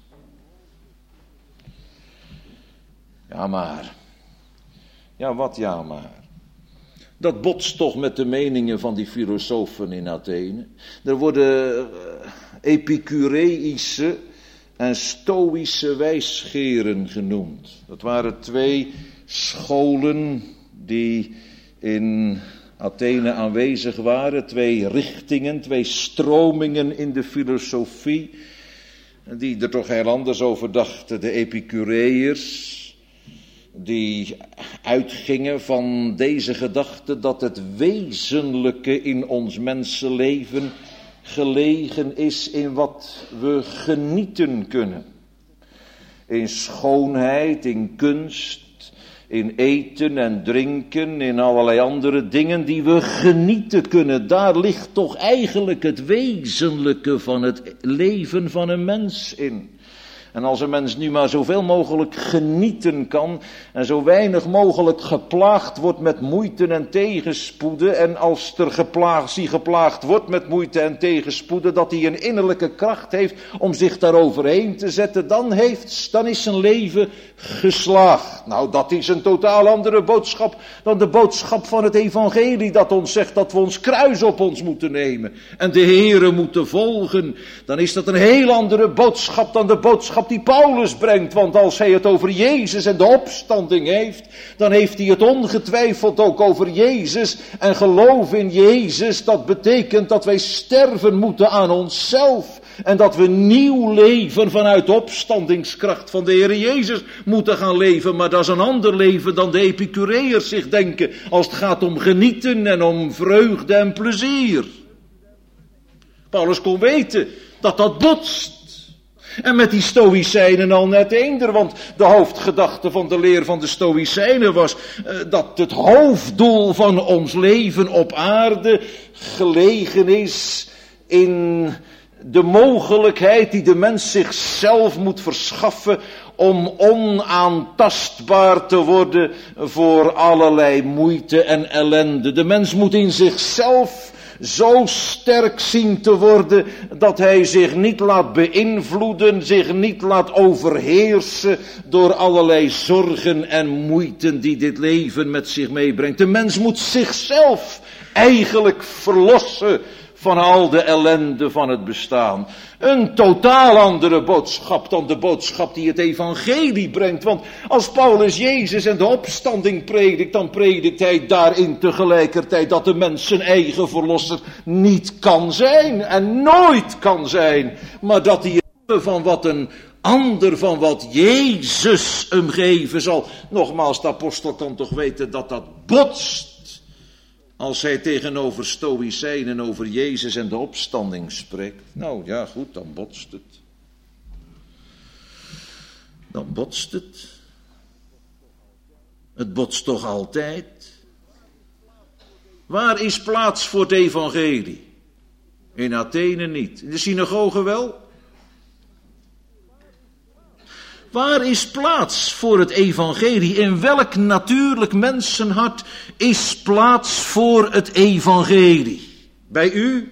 Ja maar. Ja, wat ja maar. Dat botst toch met de meningen van die filosofen in Athene. Er worden Epicureïsche en Stoïsche wijsgeren genoemd. Dat waren twee scholen die in Athene aanwezig waren. Twee richtingen, twee stromingen in de filosofie. Die er toch heel anders over dachten. De Epicureërs, die uitgingen van deze gedachte dat het wezenlijke in ons mensenleven gelegen is in wat we genieten kunnen. In schoonheid, in kunst, in eten en drinken, in allerlei andere dingen die we genieten kunnen. Daar ligt toch eigenlijk het wezenlijke van het leven van een mens in. En als een mens nu maar zoveel mogelijk genieten kan en zo weinig mogelijk geplaagd wordt met moeite en tegenspoeden, en als er geplaagd wordt met moeite en tegenspoeden, dat hij een innerlijke kracht heeft om zich daaroverheen te zetten, dan is zijn leven geslaagd. Nou, dat is een totaal andere boodschap dan de boodschap van het evangelie, dat ons zegt dat we ons kruis op ons moeten nemen en de Heere moeten volgen. Dan is dat een heel andere boodschap dan de boodschap die Paulus brengt, want als hij het over Jezus en de opstanding heeft, dan heeft hij het ongetwijfeld ook over Jezus en geloof in Jezus. Dat betekent dat wij sterven moeten aan onszelf en dat we nieuw leven vanuit de opstandingskracht van de Heere Jezus moeten gaan leven, maar dat is een ander leven dan de Epicureërs zich denken als het gaat om genieten en om vreugde en plezier. Paulus kon weten dat dat botst. En met die Stoïcijnen al net eender, want de hoofdgedachte van de leer van de Stoïcijnen was dat het hoofddoel van ons leven op aarde gelegen is in de mogelijkheid die de mens zichzelf moet verschaffen om onaantastbaar te worden voor allerlei moeite en ellende. De mens moet in zichzelf zo sterk zien te worden dat hij zich niet laat beïnvloeden, zich niet laat overheersen door allerlei zorgen en moeiten die dit leven met zich meebrengt. De mens moet zichzelf eigenlijk verlossen van al de ellende van het bestaan. Een totaal andere boodschap dan de boodschap die het evangelie brengt. Want als Paulus Jezus en de opstanding predikt, dan predikt hij daarin tegelijkertijd dat de mens zijn eigen verlosser niet kan zijn en nooit kan zijn. Maar dat hij van wat een ander, van wat Jezus hem geven zal. Nogmaals, de apostel kan toch weten dat dat botst als hij tegenover Stoïcijnen over Jezus en de opstanding spreekt. Nou ja, goed, dan botst het. Dan botst het. Het botst toch altijd. Waar is plaats voor het evangelie? In Athene niet. In de synagoge wel? Waar is plaats voor het evangelie? In welk natuurlijk mensenhart is plaats voor het evangelie? Bij u?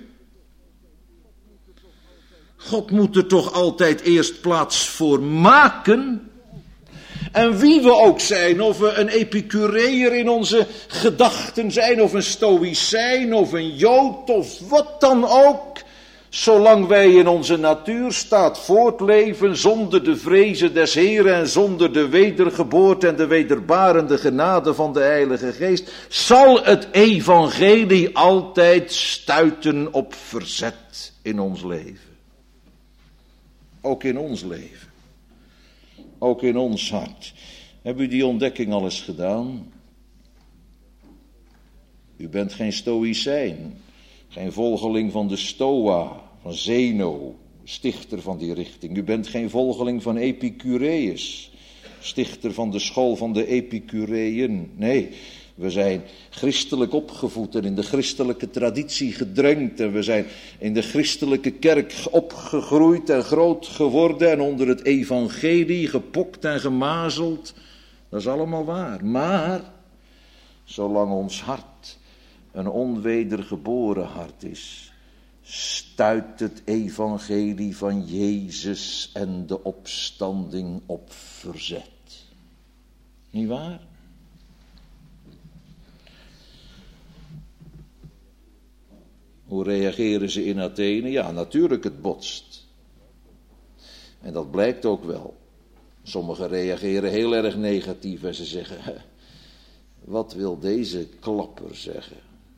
God moet er toch altijd eerst plaats voor maken? En wie we ook zijn, of we een Epicureër in onze gedachten zijn, of een Stoïcijn, of een Jood, of wat dan ook. Zolang wij in onze natuurstaat voortleven zonder de vrezen des Heren en zonder de wedergeboorte en de wederbarende genade van de Heilige Geest, zal het evangelie altijd stuiten op verzet in ons leven. Ook in ons leven. Ook in ons hart. Hebben u die ontdekking al eens gedaan? U bent geen Stoïcijn. Geen volgeling van de Stoa, van Zeno, stichter van die richting. U bent geen volgeling van Epicureus, stichter van de school van de Epicureeën. Nee, we zijn christelijk opgevoed en in de christelijke traditie gedrenkt. En we zijn in de christelijke kerk opgegroeid en groot geworden en onder het evangelie gepokt en gemazeld. Dat is allemaal waar. Maar, zolang ons hart een onwedergeboren hart is, stuit het evangelie van Jezus en de opstanding op verzet. Niet waar? Hoe reageren ze in Athene? Ja, natuurlijk, het botst. En dat blijkt ook wel. Sommigen reageren heel erg negatief en ze zeggen: wat wil deze klapper zeggen?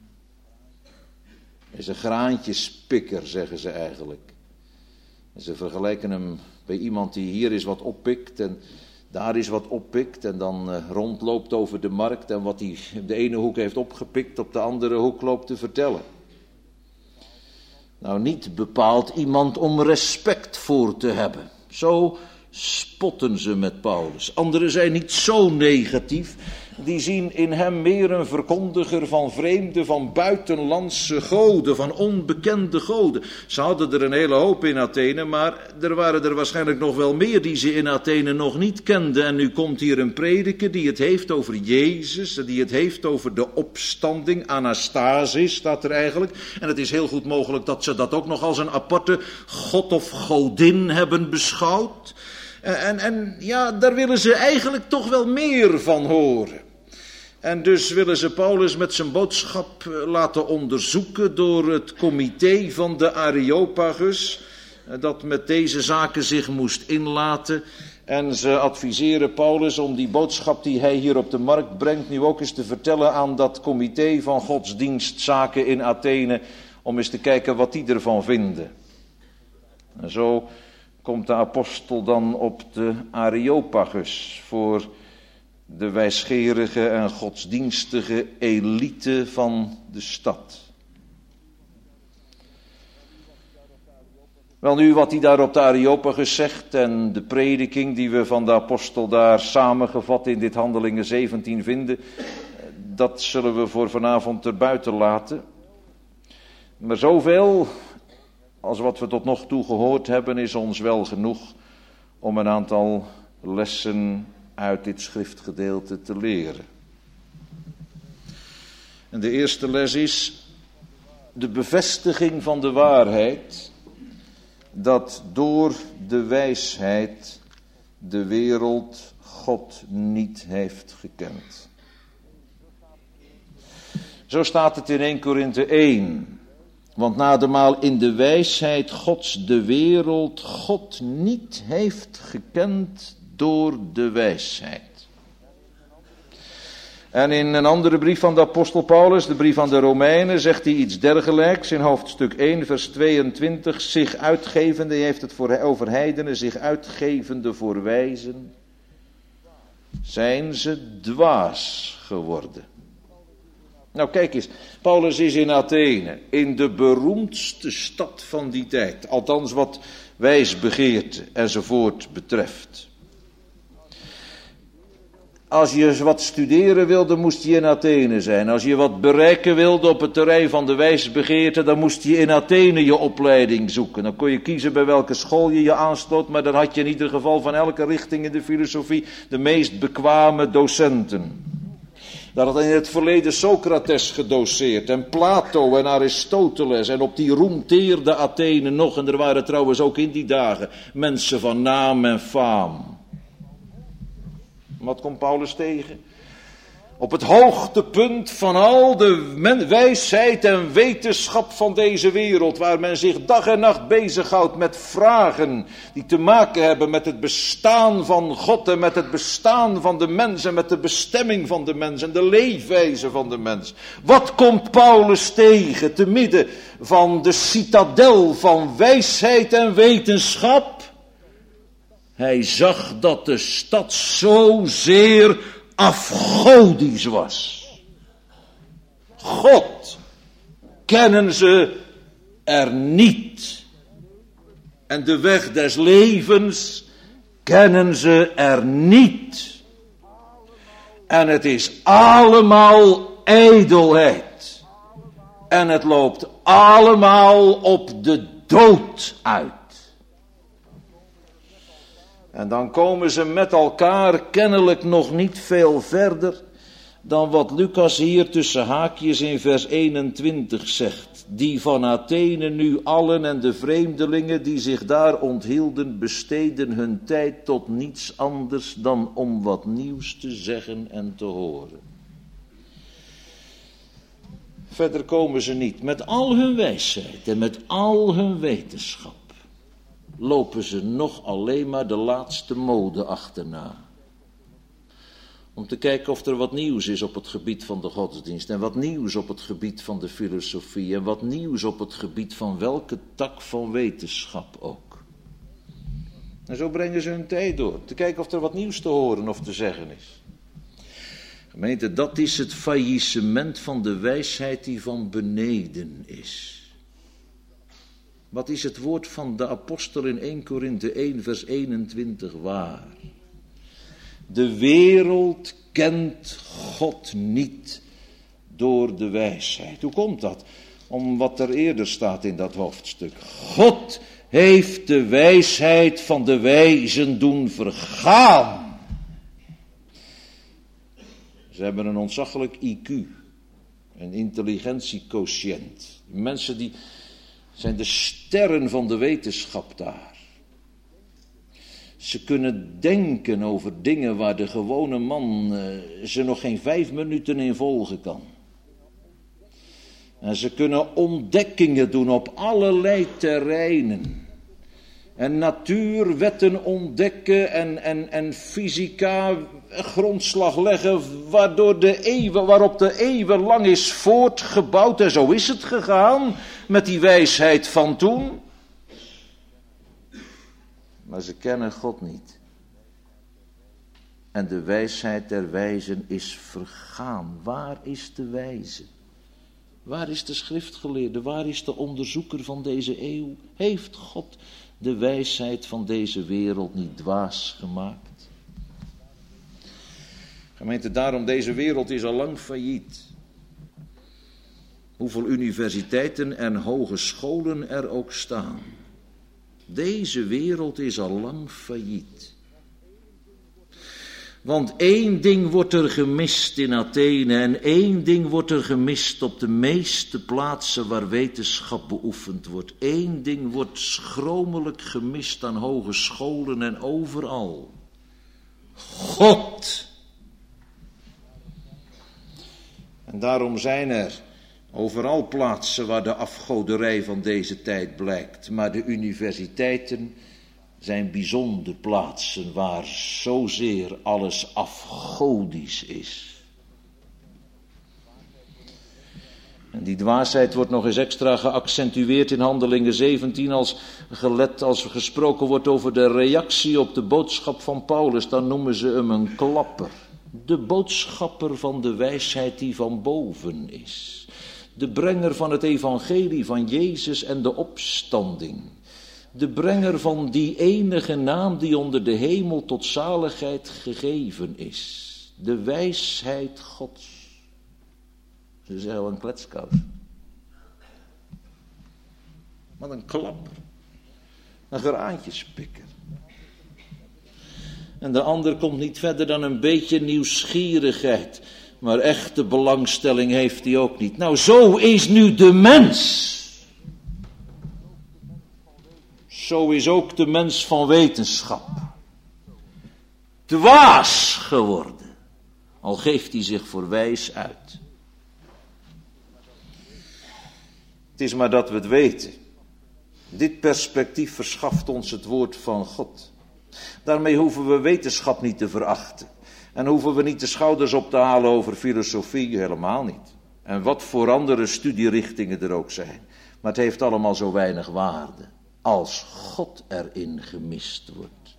Is een graantjespikker, zeggen ze eigenlijk. En ze vergelijken hem bij iemand die hier is wat oppikt en daar is wat oppikt en dan rondloopt over de markt en wat hij op de ene hoek heeft opgepikt op de andere hoek loopt te vertellen. Nou, niet bepaald iemand om respect voor te hebben. Zo spotten ze met Paulus. Anderen zijn niet zo negatief. Die zien in hem meer een verkondiger van vreemde, van buitenlandse goden, van onbekende goden. Ze hadden er een hele hoop in Athene, maar er waren er waarschijnlijk nog wel meer die ze in Athene nog niet kenden. En nu komt hier een prediker die het heeft over Jezus, die het heeft over de opstanding, Anastasis staat er eigenlijk. En het is heel goed mogelijk dat ze dat ook nog als een aparte god of godin hebben beschouwd. En ja, daar willen ze eigenlijk toch wel meer van horen. En dus willen ze Paulus met zijn boodschap laten onderzoeken door het comité van de Areopagus, dat met deze zaken zich moest inlaten. En ze adviseren Paulus om die boodschap die hij hier op de markt brengt nu ook eens te vertellen aan dat comité van godsdienstzaken in Athene, om eens te kijken wat die ervan vinden. En zo komt de apostel dan op de Areopagus voor de wijsgerige en godsdienstige elite van de stad. Wel nu, wat hij daar op de Areopagus zegt en de prediking die we van de apostel daar samengevat in dit Handelingen 17 vinden, dat zullen we voor vanavond erbuiten laten. Maar zoveel als wat we tot nog toe gehoord hebben is ons wel genoeg om een aantal lessen uit dit schriftgedeelte te leren. En de eerste les is de bevestiging van de waarheid dat door de wijsheid de wereld God niet heeft gekend. Zo staat het in 1 Korinthe 1. Want nademaal in de wijsheid Gods de wereld God niet heeft gekend door de wijsheid. En in een andere brief van de apostel Paulus, de brief aan de Romeinen, zegt hij iets dergelijks in hoofdstuk 1 vers 22. Zich uitgevende, hij heeft het over heidenen, zich uitgevende voor wijzen, zijn ze dwaas geworden. Nou kijk eens, Paulus is in Athene, in de beroemdste stad van die tijd. Althans wat wijsbegeerte enzovoort betreft. Als je wat studeren wilde, moest je in Athene zijn. Als je wat bereiken wilde op het terrein van de wijsbegeerte, dan moest je in Athene je opleiding zoeken. Dan kon je kiezen bij welke school je aansloot, maar dan had je in ieder geval van elke richting in de filosofie de meest bekwame docenten. Daar had in het verleden Socrates gedoceerd en Plato en Aristoteles en op die roemteerde Athene nog. En er waren trouwens ook in die dagen mensen van naam en faam. Wat komt Paulus tegen? Op het hoogtepunt van al de wijsheid en wetenschap van deze wereld, waar men zich dag en nacht bezighoudt met vragen die te maken hebben met het bestaan van God en met het bestaan van de mens en met de bestemming van de mens en de leefwijze van de mens. Wat komt Paulus tegen te midden van de citadel van wijsheid en wetenschap? Hij zag dat de stad zozeer afgodisch was. God kennen ze er niet. En de weg des levens kennen ze er niet. En het is allemaal ijdelheid. En het loopt allemaal op de dood uit. En dan komen ze met elkaar kennelijk nog niet veel verder dan wat Lucas hier tussen haakjes in vers 21 zegt. Die van Athene nu allen en de vreemdelingen die zich daar onthielden besteden hun tijd tot niets anders dan om wat nieuws te zeggen en te horen. Verder komen ze niet. Met al hun wijsheid en met al hun wetenschap lopen ze nog alleen maar de laatste mode achterna. Om te kijken of er wat nieuws is op het gebied van de godsdienst. En wat nieuws op het gebied van de filosofie. En wat nieuws op het gebied van welke tak van wetenschap ook. En zo brengen ze hun tijd door. Te kijken of er wat nieuws te horen of te zeggen is. Gemeente, dat is het faillissement van de wijsheid die van beneden is. Wat is het woord van de apostel in 1 Korinthe 1 vers 21 waar? De wereld kent God niet door de wijsheid. Hoe komt dat? Om wat er eerder staat in dat hoofdstuk. God heeft de wijsheid van de wijzen doen vergaan. Ze hebben een ontzaglijk IQ, een intelligentiequotient. Mensen die zijn de sterren van de wetenschap daar. Ze kunnen denken over dingen waar de gewone man ze nog geen 5 minuten in volgen kan. En ze kunnen ontdekkingen doen op allerlei terreinen. En natuurwetten ontdekken en fysica grondslag leggen waarop de eeuwen lang is voortgebouwd. En zo is het gegaan met die wijsheid van toen. Maar ze kennen God niet. En de wijsheid der wijzen is vergaan. Waar is de wijze? Waar is de schriftgeleerde? Waar is de onderzoeker van deze eeuw? Heeft God de wijsheid van deze wereld niet dwaas gemaakt? Gemeente, daarom, deze wereld is al lang failliet. Hoeveel universiteiten en hogescholen er ook staan. Deze wereld is al lang failliet. Want één ding wordt er gemist in Athene en één ding wordt er gemist op de meeste plaatsen waar wetenschap beoefend wordt. Eén ding wordt schromelijk gemist aan hogescholen en overal. God. En daarom zijn er overal plaatsen waar de afgoderij van deze tijd blijkt. Maar de universiteiten zijn bijzonder plaatsen waar zozeer alles afgodisch is. En die dwaasheid wordt nog eens extra geaccentueerd in Handelingen 17 als er gesproken wordt over de reactie op de boodschap van Paulus. Dan noemen ze hem een klapper. De boodschapper van de wijsheid die van boven is. De brenger van het evangelie van Jezus en de opstanding. De brenger van die enige naam die onder de hemel tot zaligheid gegeven is. De wijsheid Gods. Ze zeggen wel een kletskous. Wat een klapper. Een graantjespikker. En de ander komt niet verder dan een beetje nieuwsgierigheid. Maar echte belangstelling heeft hij ook niet. Nou, zo is nu de mens. Zo is ook de mens van wetenschap. Dwaas geworden. Al geeft hij zich voor wijs uit. Het is maar dat we het weten. Dit perspectief verschaft ons het woord van God. Daarmee hoeven we wetenschap niet te verachten. En hoeven we niet de schouders op te halen over filosofie, helemaal niet. En wat voor andere studierichtingen er ook zijn. Maar het heeft allemaal zo weinig waarde. Als God erin gemist wordt.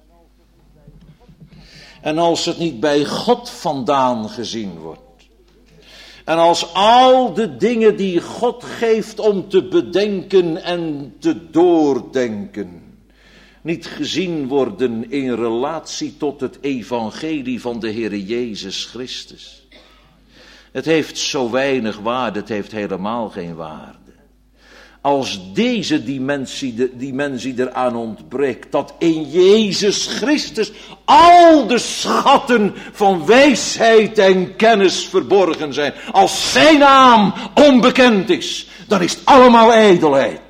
En als het niet bij God vandaan gezien wordt. En als al de dingen die God geeft om te bedenken en te doordenken niet gezien worden in relatie tot het evangelie van de Heere Jezus Christus. Het heeft zo weinig waarde, het heeft helemaal geen waarde. Als deze dimensie eraan ontbreekt, dat in Jezus Christus al de schatten van wijsheid en kennis verborgen zijn. Als zijn naam onbekend is, dan is het allemaal ijdelheid.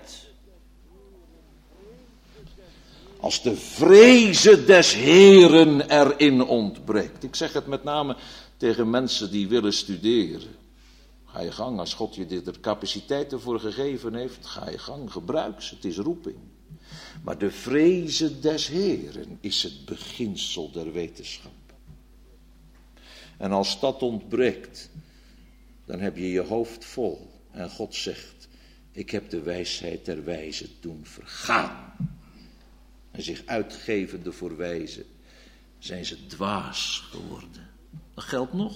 Als de vreze des Heeren erin ontbreekt. Ik zeg het met name tegen mensen die willen studeren. Ga je gang, als God je er capaciteiten voor gegeven heeft, ga je gang, gebruik ze, het is roeping. Maar de vreze des Heeren is het beginsel der wetenschap. En als dat ontbreekt, dan heb je je hoofd vol. En God zegt, ik heb de wijsheid der wijzen doen vergaan. En zich uitgevende voor wijzen, zijn ze dwaas geworden. Dat geldt nog.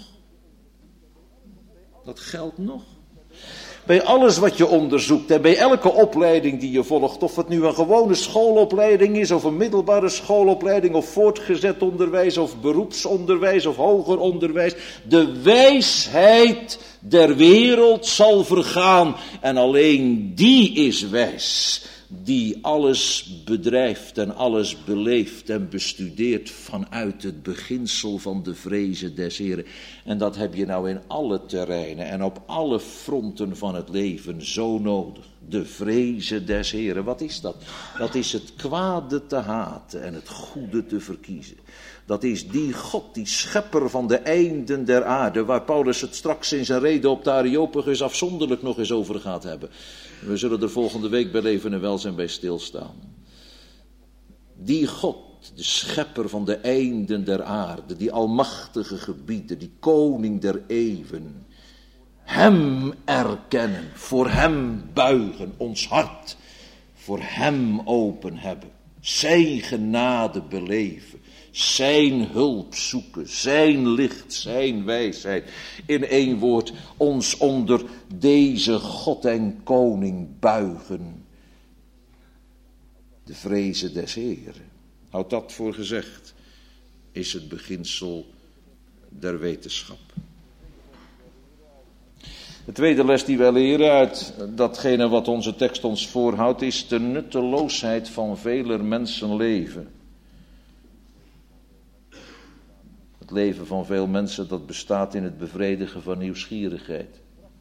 Dat geldt nog. Bij alles wat je onderzoekt en bij elke opleiding die je volgt, of het nu een gewone schoolopleiding is, of een middelbare schoolopleiding, of voortgezet onderwijs, of beroepsonderwijs, of hoger onderwijs, de wijsheid der wereld zal vergaan en alleen die is wijs. Die alles bedrijft en alles beleeft en bestudeert vanuit het beginsel van de vreze des Heren. En dat heb je nou in alle terreinen en op alle fronten van het leven zo nodig. De vreze des Heren, wat is dat? Dat is het kwade te haten en het goede te verkiezen. Dat is die God, die schepper van de einden der aarde, waar Paulus het straks in zijn reden op de Areopagus afzonderlijk nog eens over gaat hebben. We zullen er volgende week bij Leven en Welzijn bij stilstaan. Die God, de schepper van de einden der aarde, die almachtige gebieden, die koning der eeuwen. Hem erkennen, voor hem buigen, ons hart voor hem open hebben. Zijn genade beleven, zijn hulp zoeken, zijn licht, zijn wijsheid. In één woord, ons onder deze God en Koning buigen. De vreze des Heeren. Houd dat voor gezegd, is het beginsel der wetenschap. De tweede les die wij leren uit datgene wat onze tekst ons voorhoudt, is de nutteloosheid van veler mensenleven. Het leven van veel mensen dat bestaat in het bevredigen van nieuwsgierigheid.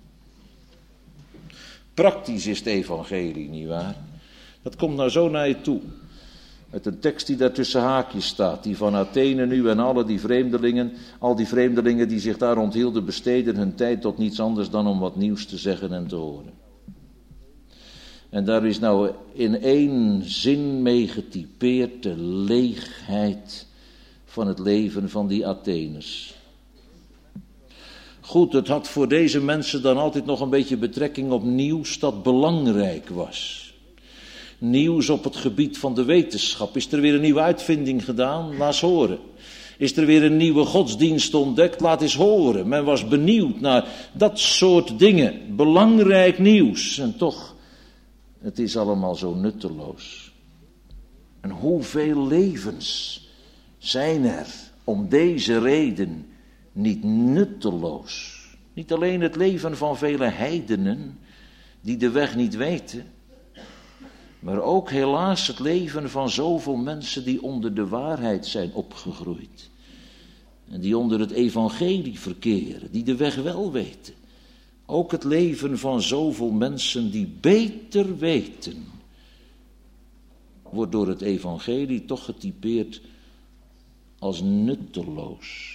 Praktisch is het evangelie, nietwaar? Dat komt nou zo naar je toe. Met een tekst die daar tussen haakjes staat, die van Athene nu en al die vreemdelingen die zich daar onthielden, besteden hun tijd tot niets anders dan om wat nieuws te zeggen en te horen. En daar is nou in één zin mee getypeerd de leegheid van het leven van die Atheners. Goed, het had voor deze mensen dan altijd nog een beetje betrekking op nieuws dat belangrijk was. Nieuws op het gebied van de wetenschap. Is er weer een nieuwe uitvinding gedaan? Laat eens horen. Is er weer een nieuwe godsdienst ontdekt? Laat eens horen. Men was benieuwd naar dat soort dingen. Belangrijk nieuws. En toch, het is allemaal zo nutteloos. En hoeveel levens zijn er om deze reden niet nutteloos? Niet alleen het leven van vele heidenen die de weg niet weten, maar ook helaas het leven van zoveel mensen die onder de waarheid zijn opgegroeid. En die onder het evangelie verkeren, die de weg wel weten. Ook het leven van zoveel mensen die beter weten, wordt door het evangelie toch getypeerd als nutteloos.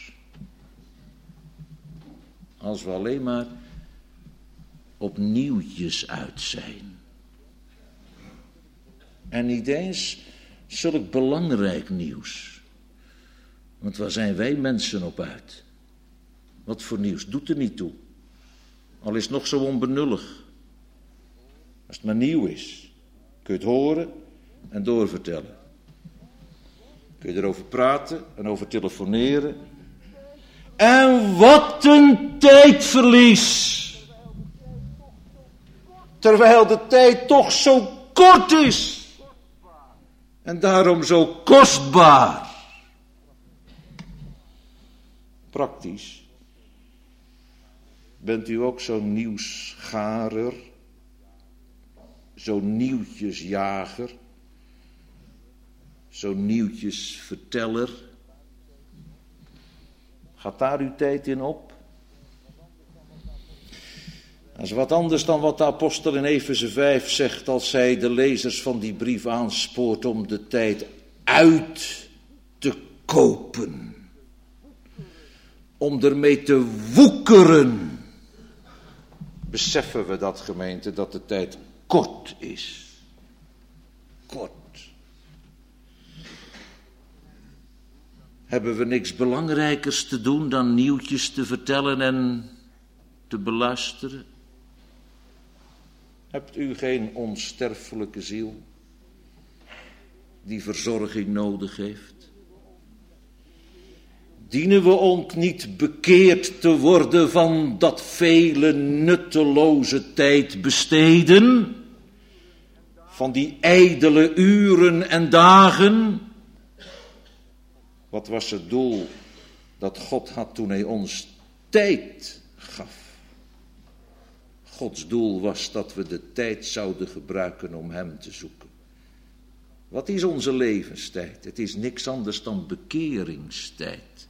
Als we alleen maar op nieuwtjes uit zijn. En niet eens zulk belangrijk nieuws. Want waar zijn wij mensen op uit? Wat voor nieuws doet er niet toe? Al is het nog zo onbenullig. Als het maar nieuw is, kun je het horen en doorvertellen. Kun je erover praten en over telefoneren. En wat een tijdverlies! Terwijl de tijd toch zo kort is. En daarom zo kostbaar. Praktisch. Bent u ook zo'n nieuwsgarer? Zo'n nieuwtjesjager? Zo'n nieuwtjesverteller? Gaat daar uw tijd in op? Dat is wat anders dan wat de apostel in Efeze 5 zegt als hij de lezers van die brief aanspoort om de tijd uit te kopen. Om ermee te woekeren. Beseffen we dat, gemeente, dat de tijd kort is. Kort. Hebben we niks belangrijkers te doen dan nieuwtjes te vertellen en te beluisteren? Hebt u geen onsterfelijke ziel die verzorging nodig heeft? Dienen we ons niet bekeerd te worden van dat vele nutteloze tijd besteden? Van die ijdele uren en dagen? Wat was het doel dat God had toen hij ons tijd gaf? Gods doel was dat we de tijd zouden gebruiken om hem te zoeken. Wat is onze levenstijd? Het is niks anders dan bekeringstijd.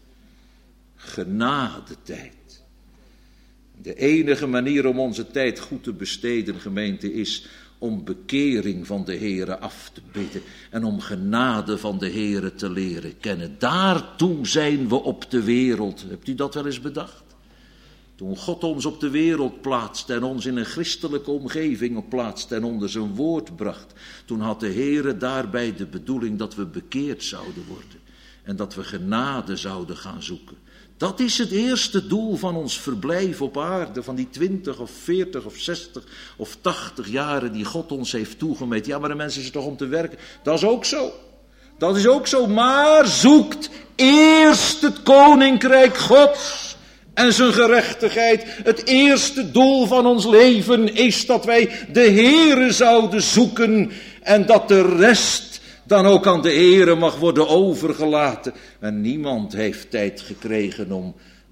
Genadetijd. De enige manier om onze tijd goed te besteden, gemeente, is om bekering van de Heere af te bidden en om genade van de Heere te leren kennen. Daartoe zijn we op de wereld. Hebt u dat wel eens bedacht? Toen God ons op de wereld plaatste en ons in een christelijke omgeving plaatste en onder zijn woord bracht, toen had de Heere daarbij de bedoeling dat we bekeerd zouden worden en dat we genade zouden gaan zoeken. Dat is het eerste doel van ons verblijf op aarde, van die 20 of 40 of 60 of 80 jaren die God ons heeft toegemeten. Ja, maar de mensen is er toch om te werken. Dat is ook zo. Dat is ook zo, maar zoekt eerst het koninkrijk Gods en zijn gerechtigheid. Het eerste doel van ons leven is dat wij de Heere zouden zoeken en dat de rest dan ook aan de Heere mag worden overgelaten. En niemand heeft tijd gekregen om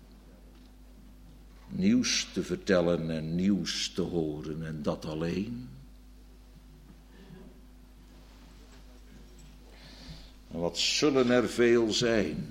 nieuws te vertellen en nieuws te horen en dat alleen. En wat zullen er veel zijn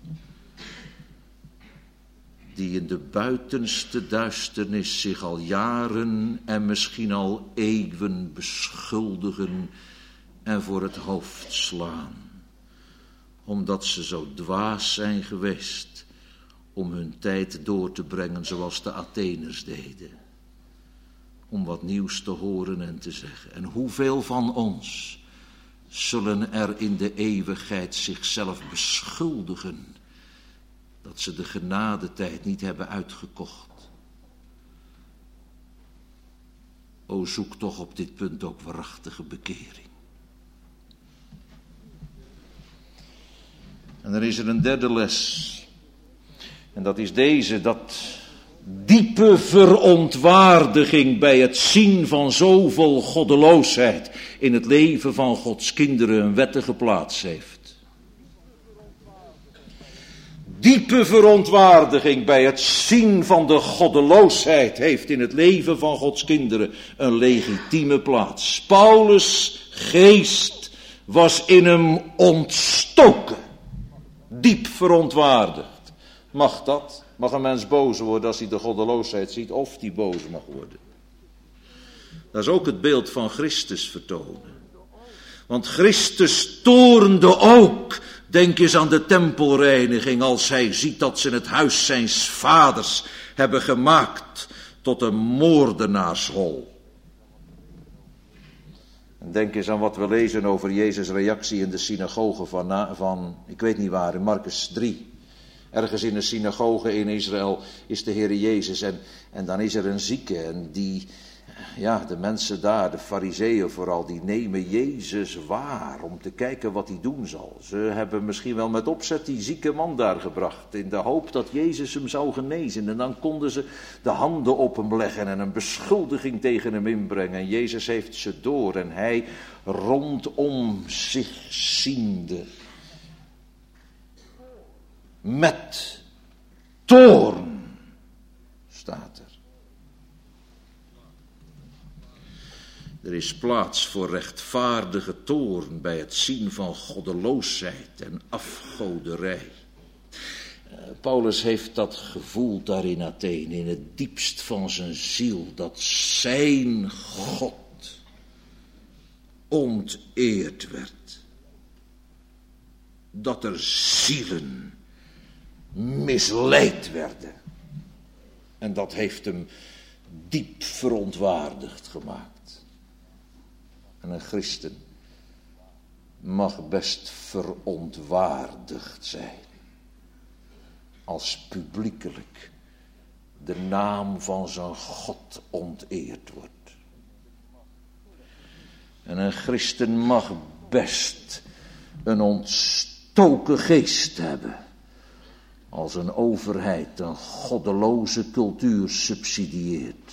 die in de buitenste duisternis zich al jaren en misschien al eeuwen beschuldigen en voor het hoofd slaan, omdat ze zo dwaas zijn geweest om hun tijd door te brengen zoals de Atheners deden, om wat nieuws te horen en te zeggen. En hoeveel van ons zullen er in de eeuwigheid zichzelf beschuldigen dat ze de genadetijd niet hebben uitgekocht. O, zoek toch op dit punt ook waarachtige bekering. En dan is er een derde les. En dat is deze, dat diepe verontwaardiging bij het zien van zoveel goddeloosheid in het leven van Gods kinderen een wettige plaats heeft. Diepe verontwaardiging bij het zien van de goddeloosheid heeft in het leven van Gods kinderen een legitieme plaats. Paulus' geest was in hem ontstoken, diep verontwaardigd. Mag dat? Mag een mens boos worden als hij de goddeloosheid ziet, of die boos mag worden? Dat is ook het beeld van Christus vertonen. Want Christus toornde ook, denk eens aan de tempelreiniging, als hij ziet dat ze het huis zijns vaders hebben gemaakt tot een moordenaarshol. En denk eens aan wat we lezen over Jezus' reactie in de synagoge van ik weet niet waar, in Markus 3. Ergens in een synagoge in Israël is de Heer Jezus en dan is er een zieke en de mensen daar, de farizeeën vooral, die nemen Jezus waar om te kijken wat hij doen zal. Ze hebben misschien wel met opzet die zieke man daar gebracht in de hoop dat Jezus hem zou genezen. En dan konden ze de handen op hem leggen en een beschuldiging tegen hem inbrengen. En Jezus heeft ze door en hij rondom zich ziende, met toorn, staat er. Er is plaats voor rechtvaardige toorn bij het zien van goddeloosheid en afgoderij. Paulus heeft dat gevoeld daar in Athene, in het diepst van zijn ziel, dat zijn God onteerd werd. Dat er zielen misleid werden. En dat heeft hem diep verontwaardigd gemaakt. En een christen mag best verontwaardigd zijn als publiekelijk de naam van zijn God onteerd wordt. En een christen mag best een ontstoken geest hebben als een overheid een goddeloze cultuur subsidieert.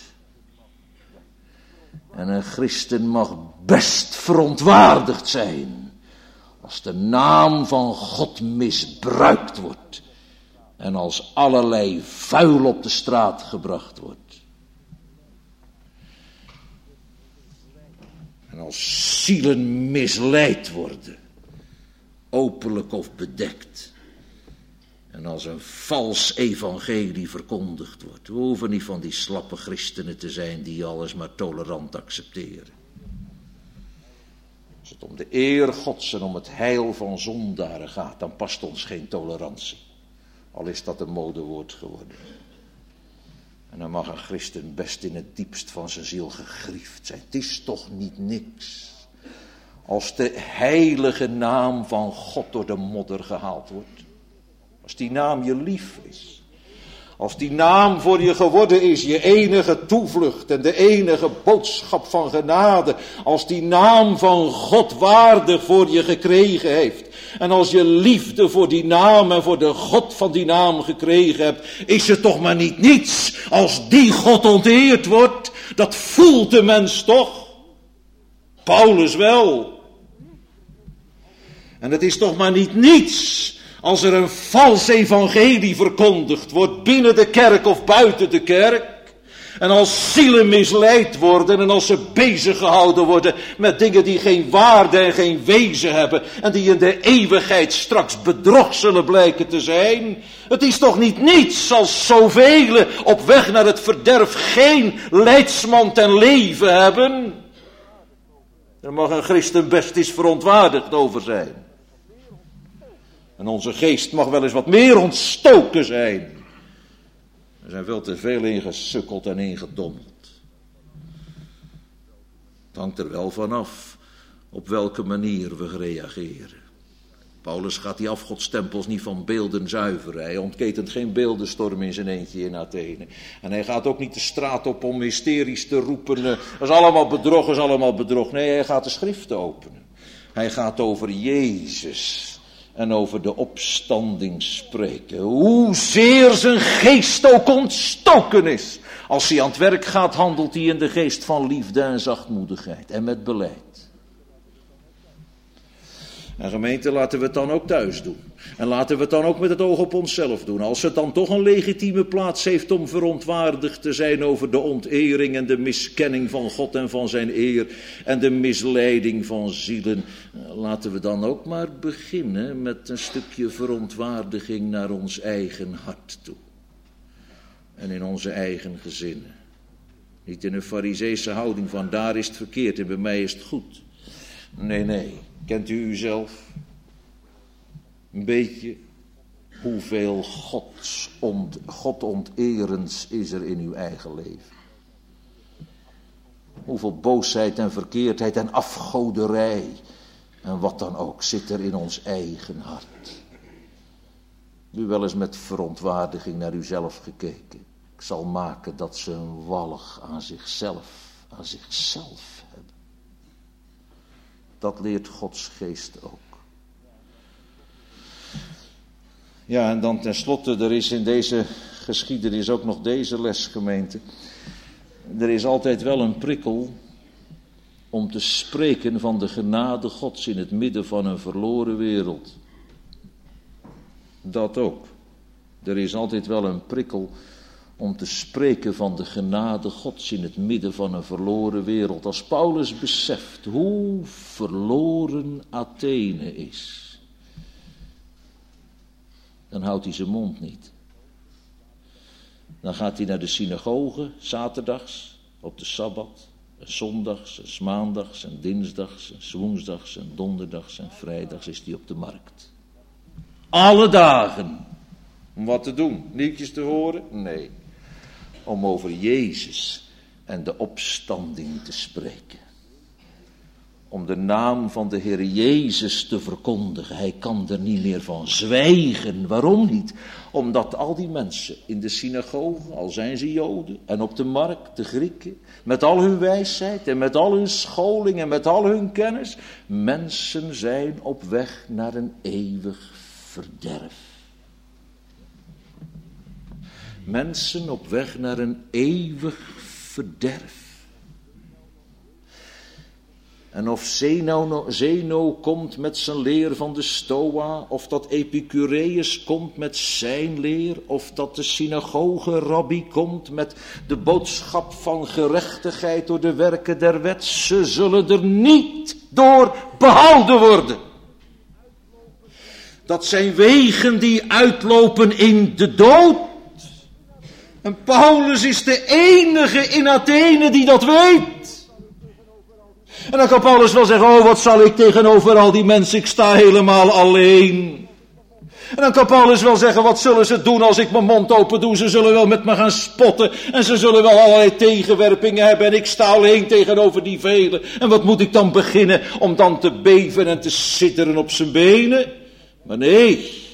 En een christen mag best verontwaardigd zijn als de naam van God misbruikt wordt en als allerlei vuil op de straat gebracht wordt. En als zielen misleid worden, openlijk of bedekt. En als een vals evangelie verkondigd wordt. We hoeven niet van die slappe christenen te zijn die alles maar tolerant accepteren. Als het om de eer Gods en om het heil van zondaren gaat, dan past ons geen tolerantie. Al is dat een modewoord geworden. En dan mag een christen best in het diepst van zijn ziel gegriefd zijn. Het is toch niet niks als de heilige naam van God door de modder gehaald wordt. Als die naam je lief is. Als die naam voor je geworden is, je enige toevlucht en de enige boodschap van genade. Als die naam van God waardig voor je gekregen heeft. En als je liefde voor die naam en voor de God van die naam gekregen hebt, is het toch maar niet niets als die God onteerd wordt. Dat voelt de mens toch? Paulus wel. En het is toch maar niet niets als er een vals evangelie verkondigd wordt binnen de kerk of buiten de kerk. En als zielen misleid worden en als ze bezig gehouden worden met dingen die geen waarde en geen wezen hebben. En die in de eeuwigheid straks bedrog zullen blijken te zijn. Het is toch niet niets als zoveel op weg naar het verderf geen leidsman ten leven hebben. Daar mag een christen best eens verontwaardigd over zijn. En onze geest mag wel eens wat meer ontstoken zijn. Er zijn veel te veel ingesukkeld en ingedommeld. Het hangt er wel vanaf op welke manier we reageren. Paulus gaat die afgodstempels niet van beelden zuiveren. Hij ontketent geen beeldenstorm in zijn eentje in Athene. En hij gaat ook niet de straat op om hysterisch te roepen. Dat is allemaal bedrog, dat is allemaal bedrog. Nee, hij gaat de schriften openen. Hij gaat over Jezus en over de opstanding spreken. Hoezeer zijn geest ook ontstoken is. Als hij aan het werk gaat, handelt hij in de geest van liefde en zachtmoedigheid. En met beleid. En gemeente, laten we het dan ook thuis doen. En laten we het dan ook met het oog op onszelf doen. Als het dan toch een legitieme plaats heeft om verontwaardigd te zijn over de ontering en de miskenning van God en van zijn eer. En de misleiding van zielen. Laten we dan ook maar beginnen met een stukje verontwaardiging naar ons eigen hart toe. En in onze eigen gezinnen. Niet in een farizeese houding van daar is het verkeerd en bij mij is het goed. Nee. Kent u uzelf? Een beetje. Hoeveel godonterends is er in uw eigen leven? Hoeveel boosheid en verkeerdheid en afgoderij en wat dan ook zit er in ons eigen hart? U wel eens met verontwaardiging naar uzelf gekeken? Ik zal maken dat ze een walg aan zichzelf hebben. Dat leert Gods geest ook. Ja, en dan tenslotte, er is in deze geschiedenis ook nog deze les, gemeente. Er is altijd wel een prikkel om te spreken van de genade Gods in het midden van een verloren wereld. Dat ook. Er is altijd wel een prikkel om te spreken van de genade Gods in het midden van een verloren wereld. Als Paulus beseft hoe verloren Athene is, dan houdt hij zijn mond niet. Dan gaat hij naar de synagoge, zaterdags, op de Sabbat, en zondags, en maandags, en dinsdags, en woensdags, en donderdags, en vrijdags is hij op de markt. Alle dagen. Om wat te doen? Liedjes te horen? Nee. Om over Jezus en de opstanding te spreken. Om de naam van de Heer Jezus te verkondigen. Hij kan er niet meer van zwijgen. Waarom niet? Omdat al die mensen in de synagoge, al zijn ze Joden, en op de markt, de Grieken, met al hun wijsheid en met al hun scholing en met al hun kennis, mensen zijn op weg naar een eeuwig verderf. Mensen op weg naar een eeuwig verderf. En of Zeno komt met zijn leer van de Stoa, of dat Epicureus komt met zijn leer, of dat de synagoge-rabbi komt met de boodschap van gerechtigheid door de werken der wet, ze zullen er niet door behouden worden. Dat zijn wegen die uitlopen in de dood. En Paulus is de enige in Athene die dat weet. En dan kan Paulus wel zeggen, oh wat zal ik tegenover al die mensen, ik sta helemaal alleen. En dan kan Paulus wel zeggen, wat zullen ze doen als ik mijn mond open doe, ze zullen wel met me gaan spotten. En ze zullen wel allerlei tegenwerpingen hebben en ik sta alleen tegenover die velen. En wat moet ik dan beginnen om dan te beven en te sidderen op zijn benen? Maar nee,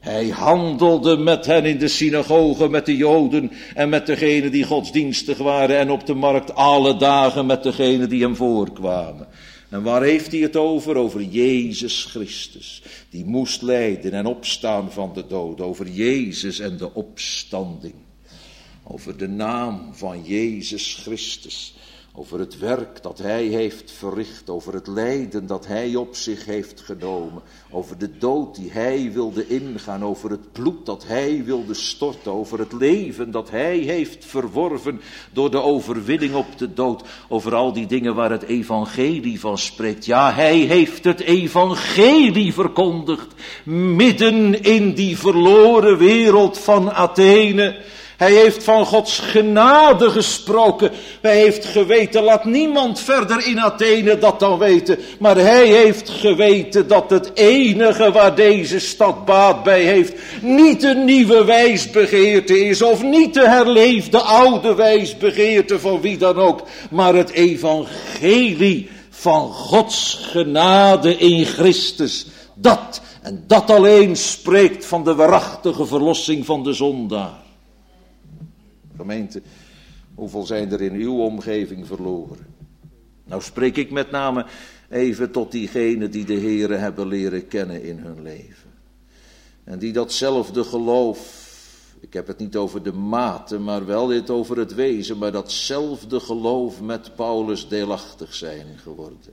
Hij handelde met hen in de synagogen, met de Joden en met degenen die godsdienstig waren en op de markt alle dagen met degenen die hem voorkwamen. En waar heeft hij het over? Over Jezus Christus, die moest lijden en opstaan van de dood. Over Jezus en de opstanding. Over de naam van Jezus Christus. Over het werk dat hij heeft verricht. Over het lijden dat hij op zich heeft genomen. Over de dood die hij wilde ingaan. Over het bloed dat hij wilde storten. Over het leven dat hij heeft verworven door de overwinning op de dood. Over al die dingen waar het evangelie van spreekt. Ja, hij heeft het evangelie verkondigd. Midden in die verloren wereld van Athene. Hij heeft van Gods genade gesproken. Hij heeft geweten, laat niemand verder in Athene dat dan weten. Maar hij heeft geweten dat het enige waar deze stad baat bij heeft, niet een nieuwe wijsbegeerte is, of niet de herleefde oude wijsbegeerte van wie dan ook, maar het evangelie van Gods genade in Christus. Dat en dat alleen spreekt van de waarachtige verlossing van de zondaar. Gemeente, hoeveel zijn er in uw omgeving verloren? Nou spreek ik met name even tot diegenen die de Heere hebben leren kennen in hun leven. En die datzelfde geloof, ik heb het niet over de mate, maar wel dit over het wezen, maar datzelfde geloof met Paulus deelachtig zijn geworden.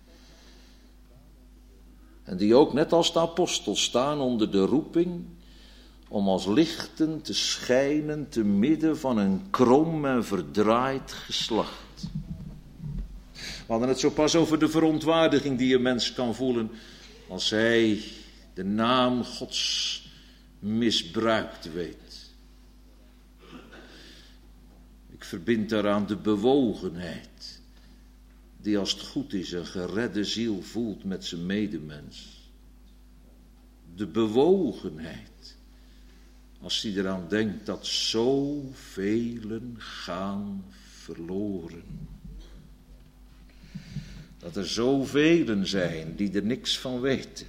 En die ook net als de apostels staan onder de roeping om als lichten te schijnen te midden van een krom en verdraaid geslacht. We hadden het zo pas over de verontwaardiging die een mens kan voelen als hij de naam Gods misbruikt weet. Ik verbind daaraan de bewogenheid die als het goed is een geredde ziel voelt met zijn medemens. De bewogenheid. Als hij eraan denkt dat zoveel gaan verloren. Dat er zoveel zijn die er niks van weten.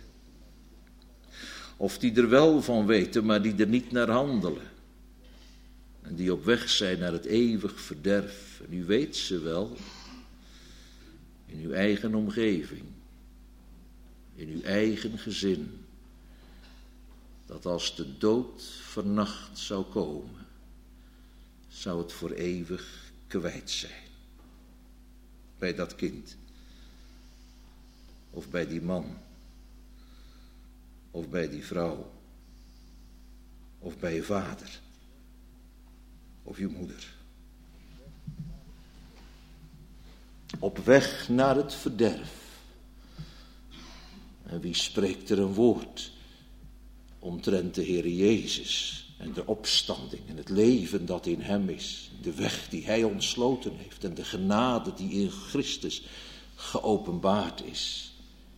Of die er wel van weten, maar die er niet naar handelen. En die op weg zijn naar het eeuwig verderf. En u weet ze wel. In uw eigen omgeving. In uw eigen gezin. Dat als de dood vannacht zou komen, zou het voor eeuwig kwijt zijn. Bij dat kind. Of bij die man. Of bij die vrouw. Of bij je vader. Of je moeder. Op weg naar het verderf. En wie spreekt er een woord omtrent de Heer Jezus en de opstanding en het leven dat in hem is, de weg die hij ontsloten heeft en de genade die in Christus geopenbaard is.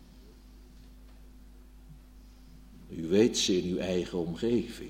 U weet ze in uw eigen omgeving.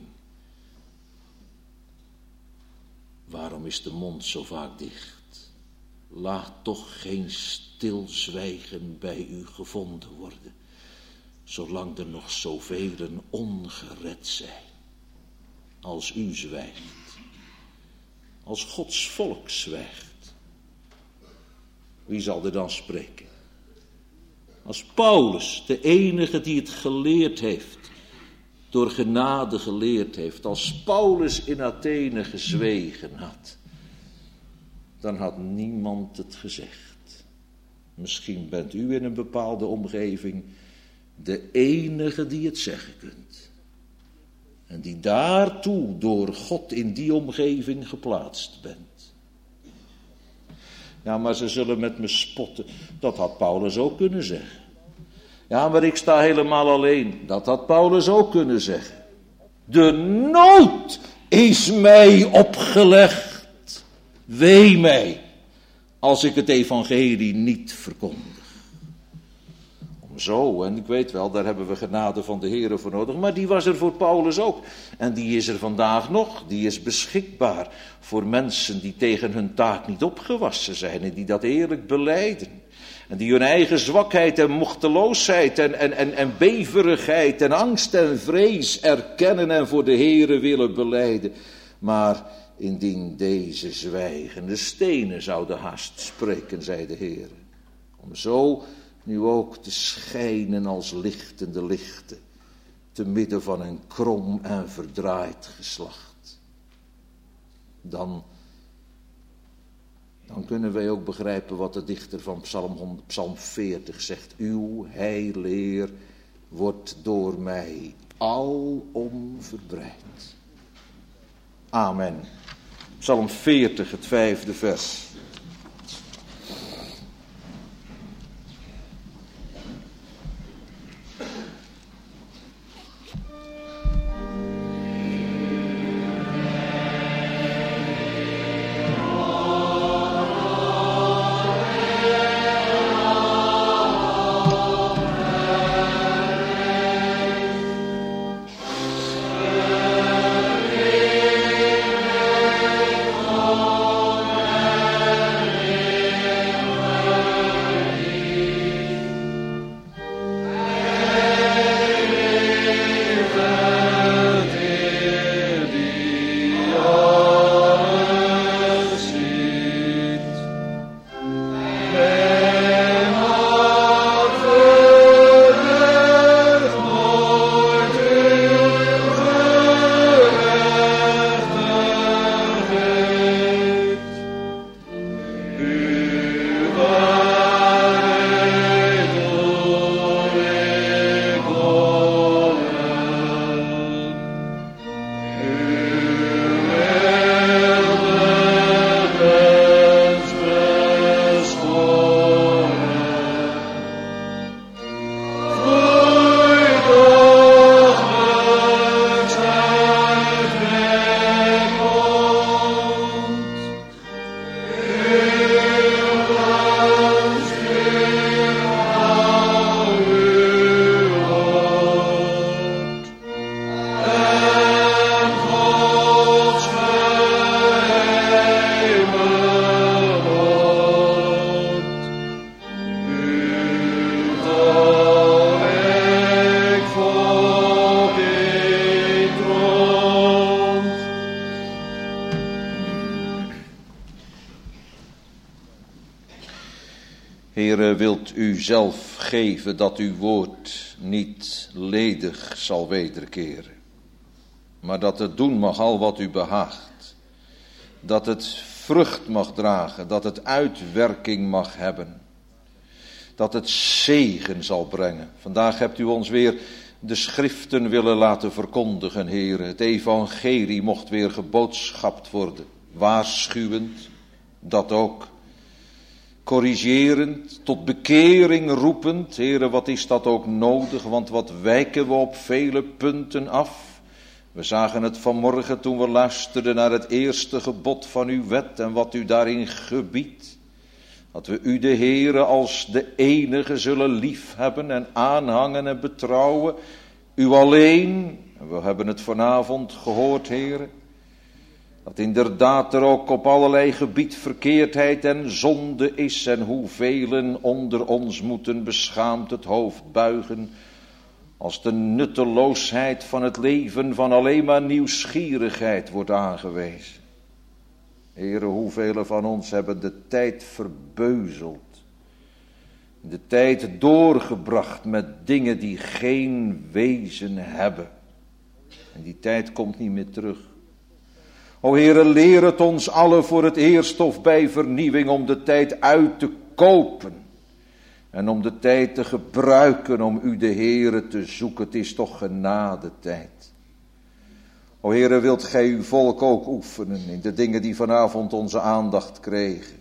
Waarom is de mond zo vaak dicht? Laat toch geen stilzwijgen bij u gevonden worden. Zolang er nog zoveel ongered zijn. Als u zwijgt. Als Gods volk zwijgt. Wie zal er dan spreken? Als Paulus, de enige die het geleerd heeft. Door genade geleerd heeft. Als Paulus in Athene gezwegen had. Dan had niemand het gezegd. Misschien bent u in een bepaalde omgeving de enige die het zeggen kunt. En die daartoe door God in die omgeving geplaatst bent. Ja, maar ze zullen met me spotten. Dat had Paulus ook kunnen zeggen. Ja, maar ik sta helemaal alleen. Dat had Paulus ook kunnen zeggen. De nood is mij opgelegd. Wee mij, als ik het evangelie niet verkondig. Zo, en ik weet wel, daar hebben we genade van de Heere voor nodig, maar die was er voor Paulus ook. En die is er vandaag nog, die is beschikbaar voor mensen die tegen hun taak niet opgewassen zijn en die dat eerlijk belijden. En die hun eigen zwakheid en machteloosheid en beverigheid en angst en vrees erkennen en voor de Heere willen belijden. Maar indien deze zwijgende stenen zouden haast spreken, zei de Heere. Om zo nu ook te schijnen als lichtende lichten, te midden van een krom en verdraaid geslacht. Dan kunnen wij ook begrijpen wat de dichter van Psalm 40 zegt. Uw heilleer wordt door mij alom verbreid. Amen. Psalm 40, het 5e vers. Heere, wilt u zelf geven dat uw woord niet ledig zal wederkeren, maar dat het doen mag al wat u behaagt, dat het vrucht mag dragen, dat het uitwerking mag hebben, dat het zegen zal brengen. Vandaag hebt u ons weer de schriften willen laten verkondigen, Heere. Het evangelie mocht weer geboodschapt worden, waarschuwend, dat ook. Corrigerend, tot bekering roepend. Heere, wat is dat ook nodig, want wat wijken we op vele punten af. We zagen het vanmorgen toen we luisterden naar het eerste gebod van uw wet en wat u daarin gebiedt. Dat we u de Heere als de enige zullen liefhebben en aanhangen en betrouwen. U alleen, we hebben het vanavond gehoord, Heere. Dat inderdaad er ook op allerlei gebied verkeerdheid en zonde is en hoevelen onder ons moeten beschaamd het hoofd buigen als de nutteloosheid van het leven van alleen maar nieuwsgierigheid wordt aangewezen. Heere, hoevelen van ons hebben de tijd verbeuzeld, de tijd doorgebracht met dingen die geen wezen hebben. En die tijd komt niet meer terug. O Heere, leer het ons allen voor het eerst of bij vernieuwing om de tijd uit te kopen. En om de tijd te gebruiken om u de Heere te zoeken. Het is toch genadetijd. O Heere, wilt gij uw volk ook oefenen in de dingen die vanavond onze aandacht kregen.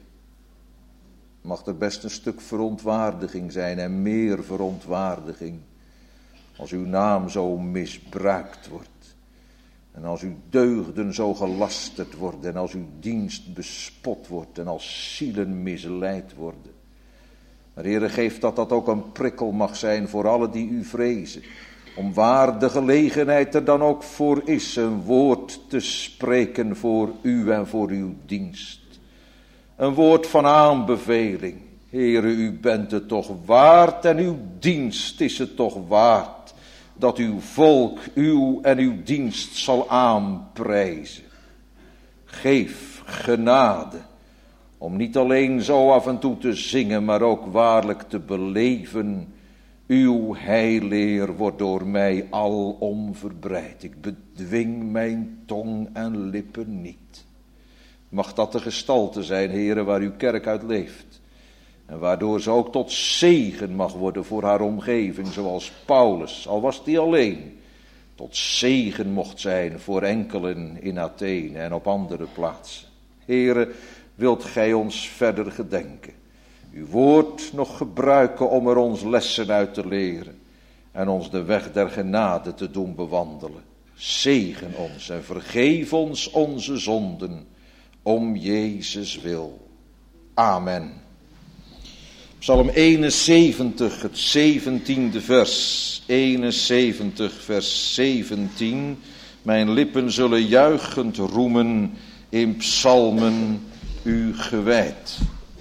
Mag er best een stuk verontwaardiging zijn en meer verontwaardiging. Als uw naam zo misbruikt wordt. En als uw deugden zo gelasterd worden en als uw dienst bespot wordt en als zielen misleid worden. Maar Heere, geef dat dat ook een prikkel mag zijn voor allen die u vrezen. Om waar de gelegenheid er dan ook voor is, een woord te spreken voor u en voor uw dienst. Een woord van aanbeveling. Heere, u bent het toch waard en uw dienst is het toch waard, dat uw volk uw en uw dienst zal aanprijzen. Geef genade, om niet alleen zo af en toe te zingen, maar ook waarlijk te beleven. Uw heilleer wordt door mij alom verbreid. Ik bedwing mijn tong en lippen niet. Mag dat de gestalte zijn, Heere, waar uw kerk uit leeft. En waardoor ze ook tot zegen mag worden voor haar omgeving, zoals Paulus, al was die alleen, tot zegen mocht zijn voor enkelen in Athene en op andere plaatsen. Heere, wilt gij ons verder gedenken, uw woord nog gebruiken om er ons lessen uit te leren en ons de weg der genade te doen bewandelen. Zegen ons en vergeef ons onze zonden, om Jezus wil. Amen. Psalm 71, het 17e vers. 71, vers 17. Mijn lippen zullen juichend roemen in psalmen u gewijd.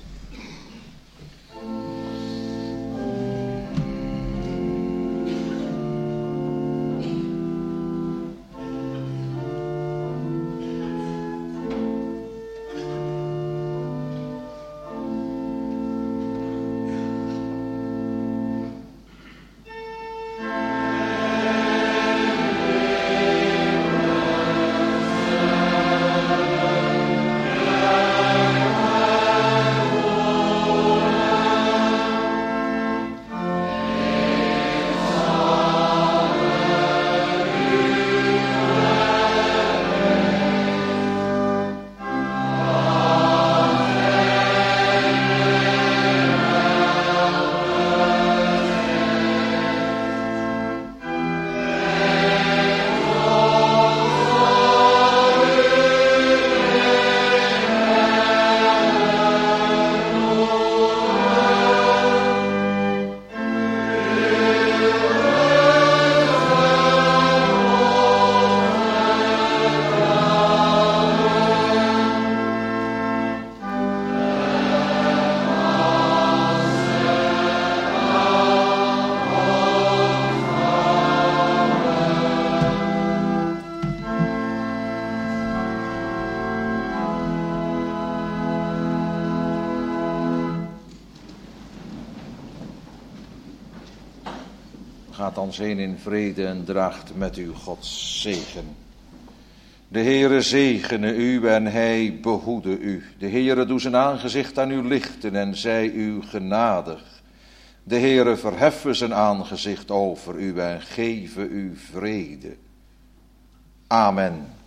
Gaat dan heen in vrede en draagt met u Gods zegen. De Heere zegene u en hij behoede u. De Heere doe zijn aangezicht aan u lichten en zij u genadig. De Heere verheffen zijn aangezicht over u en geven u vrede. Amen.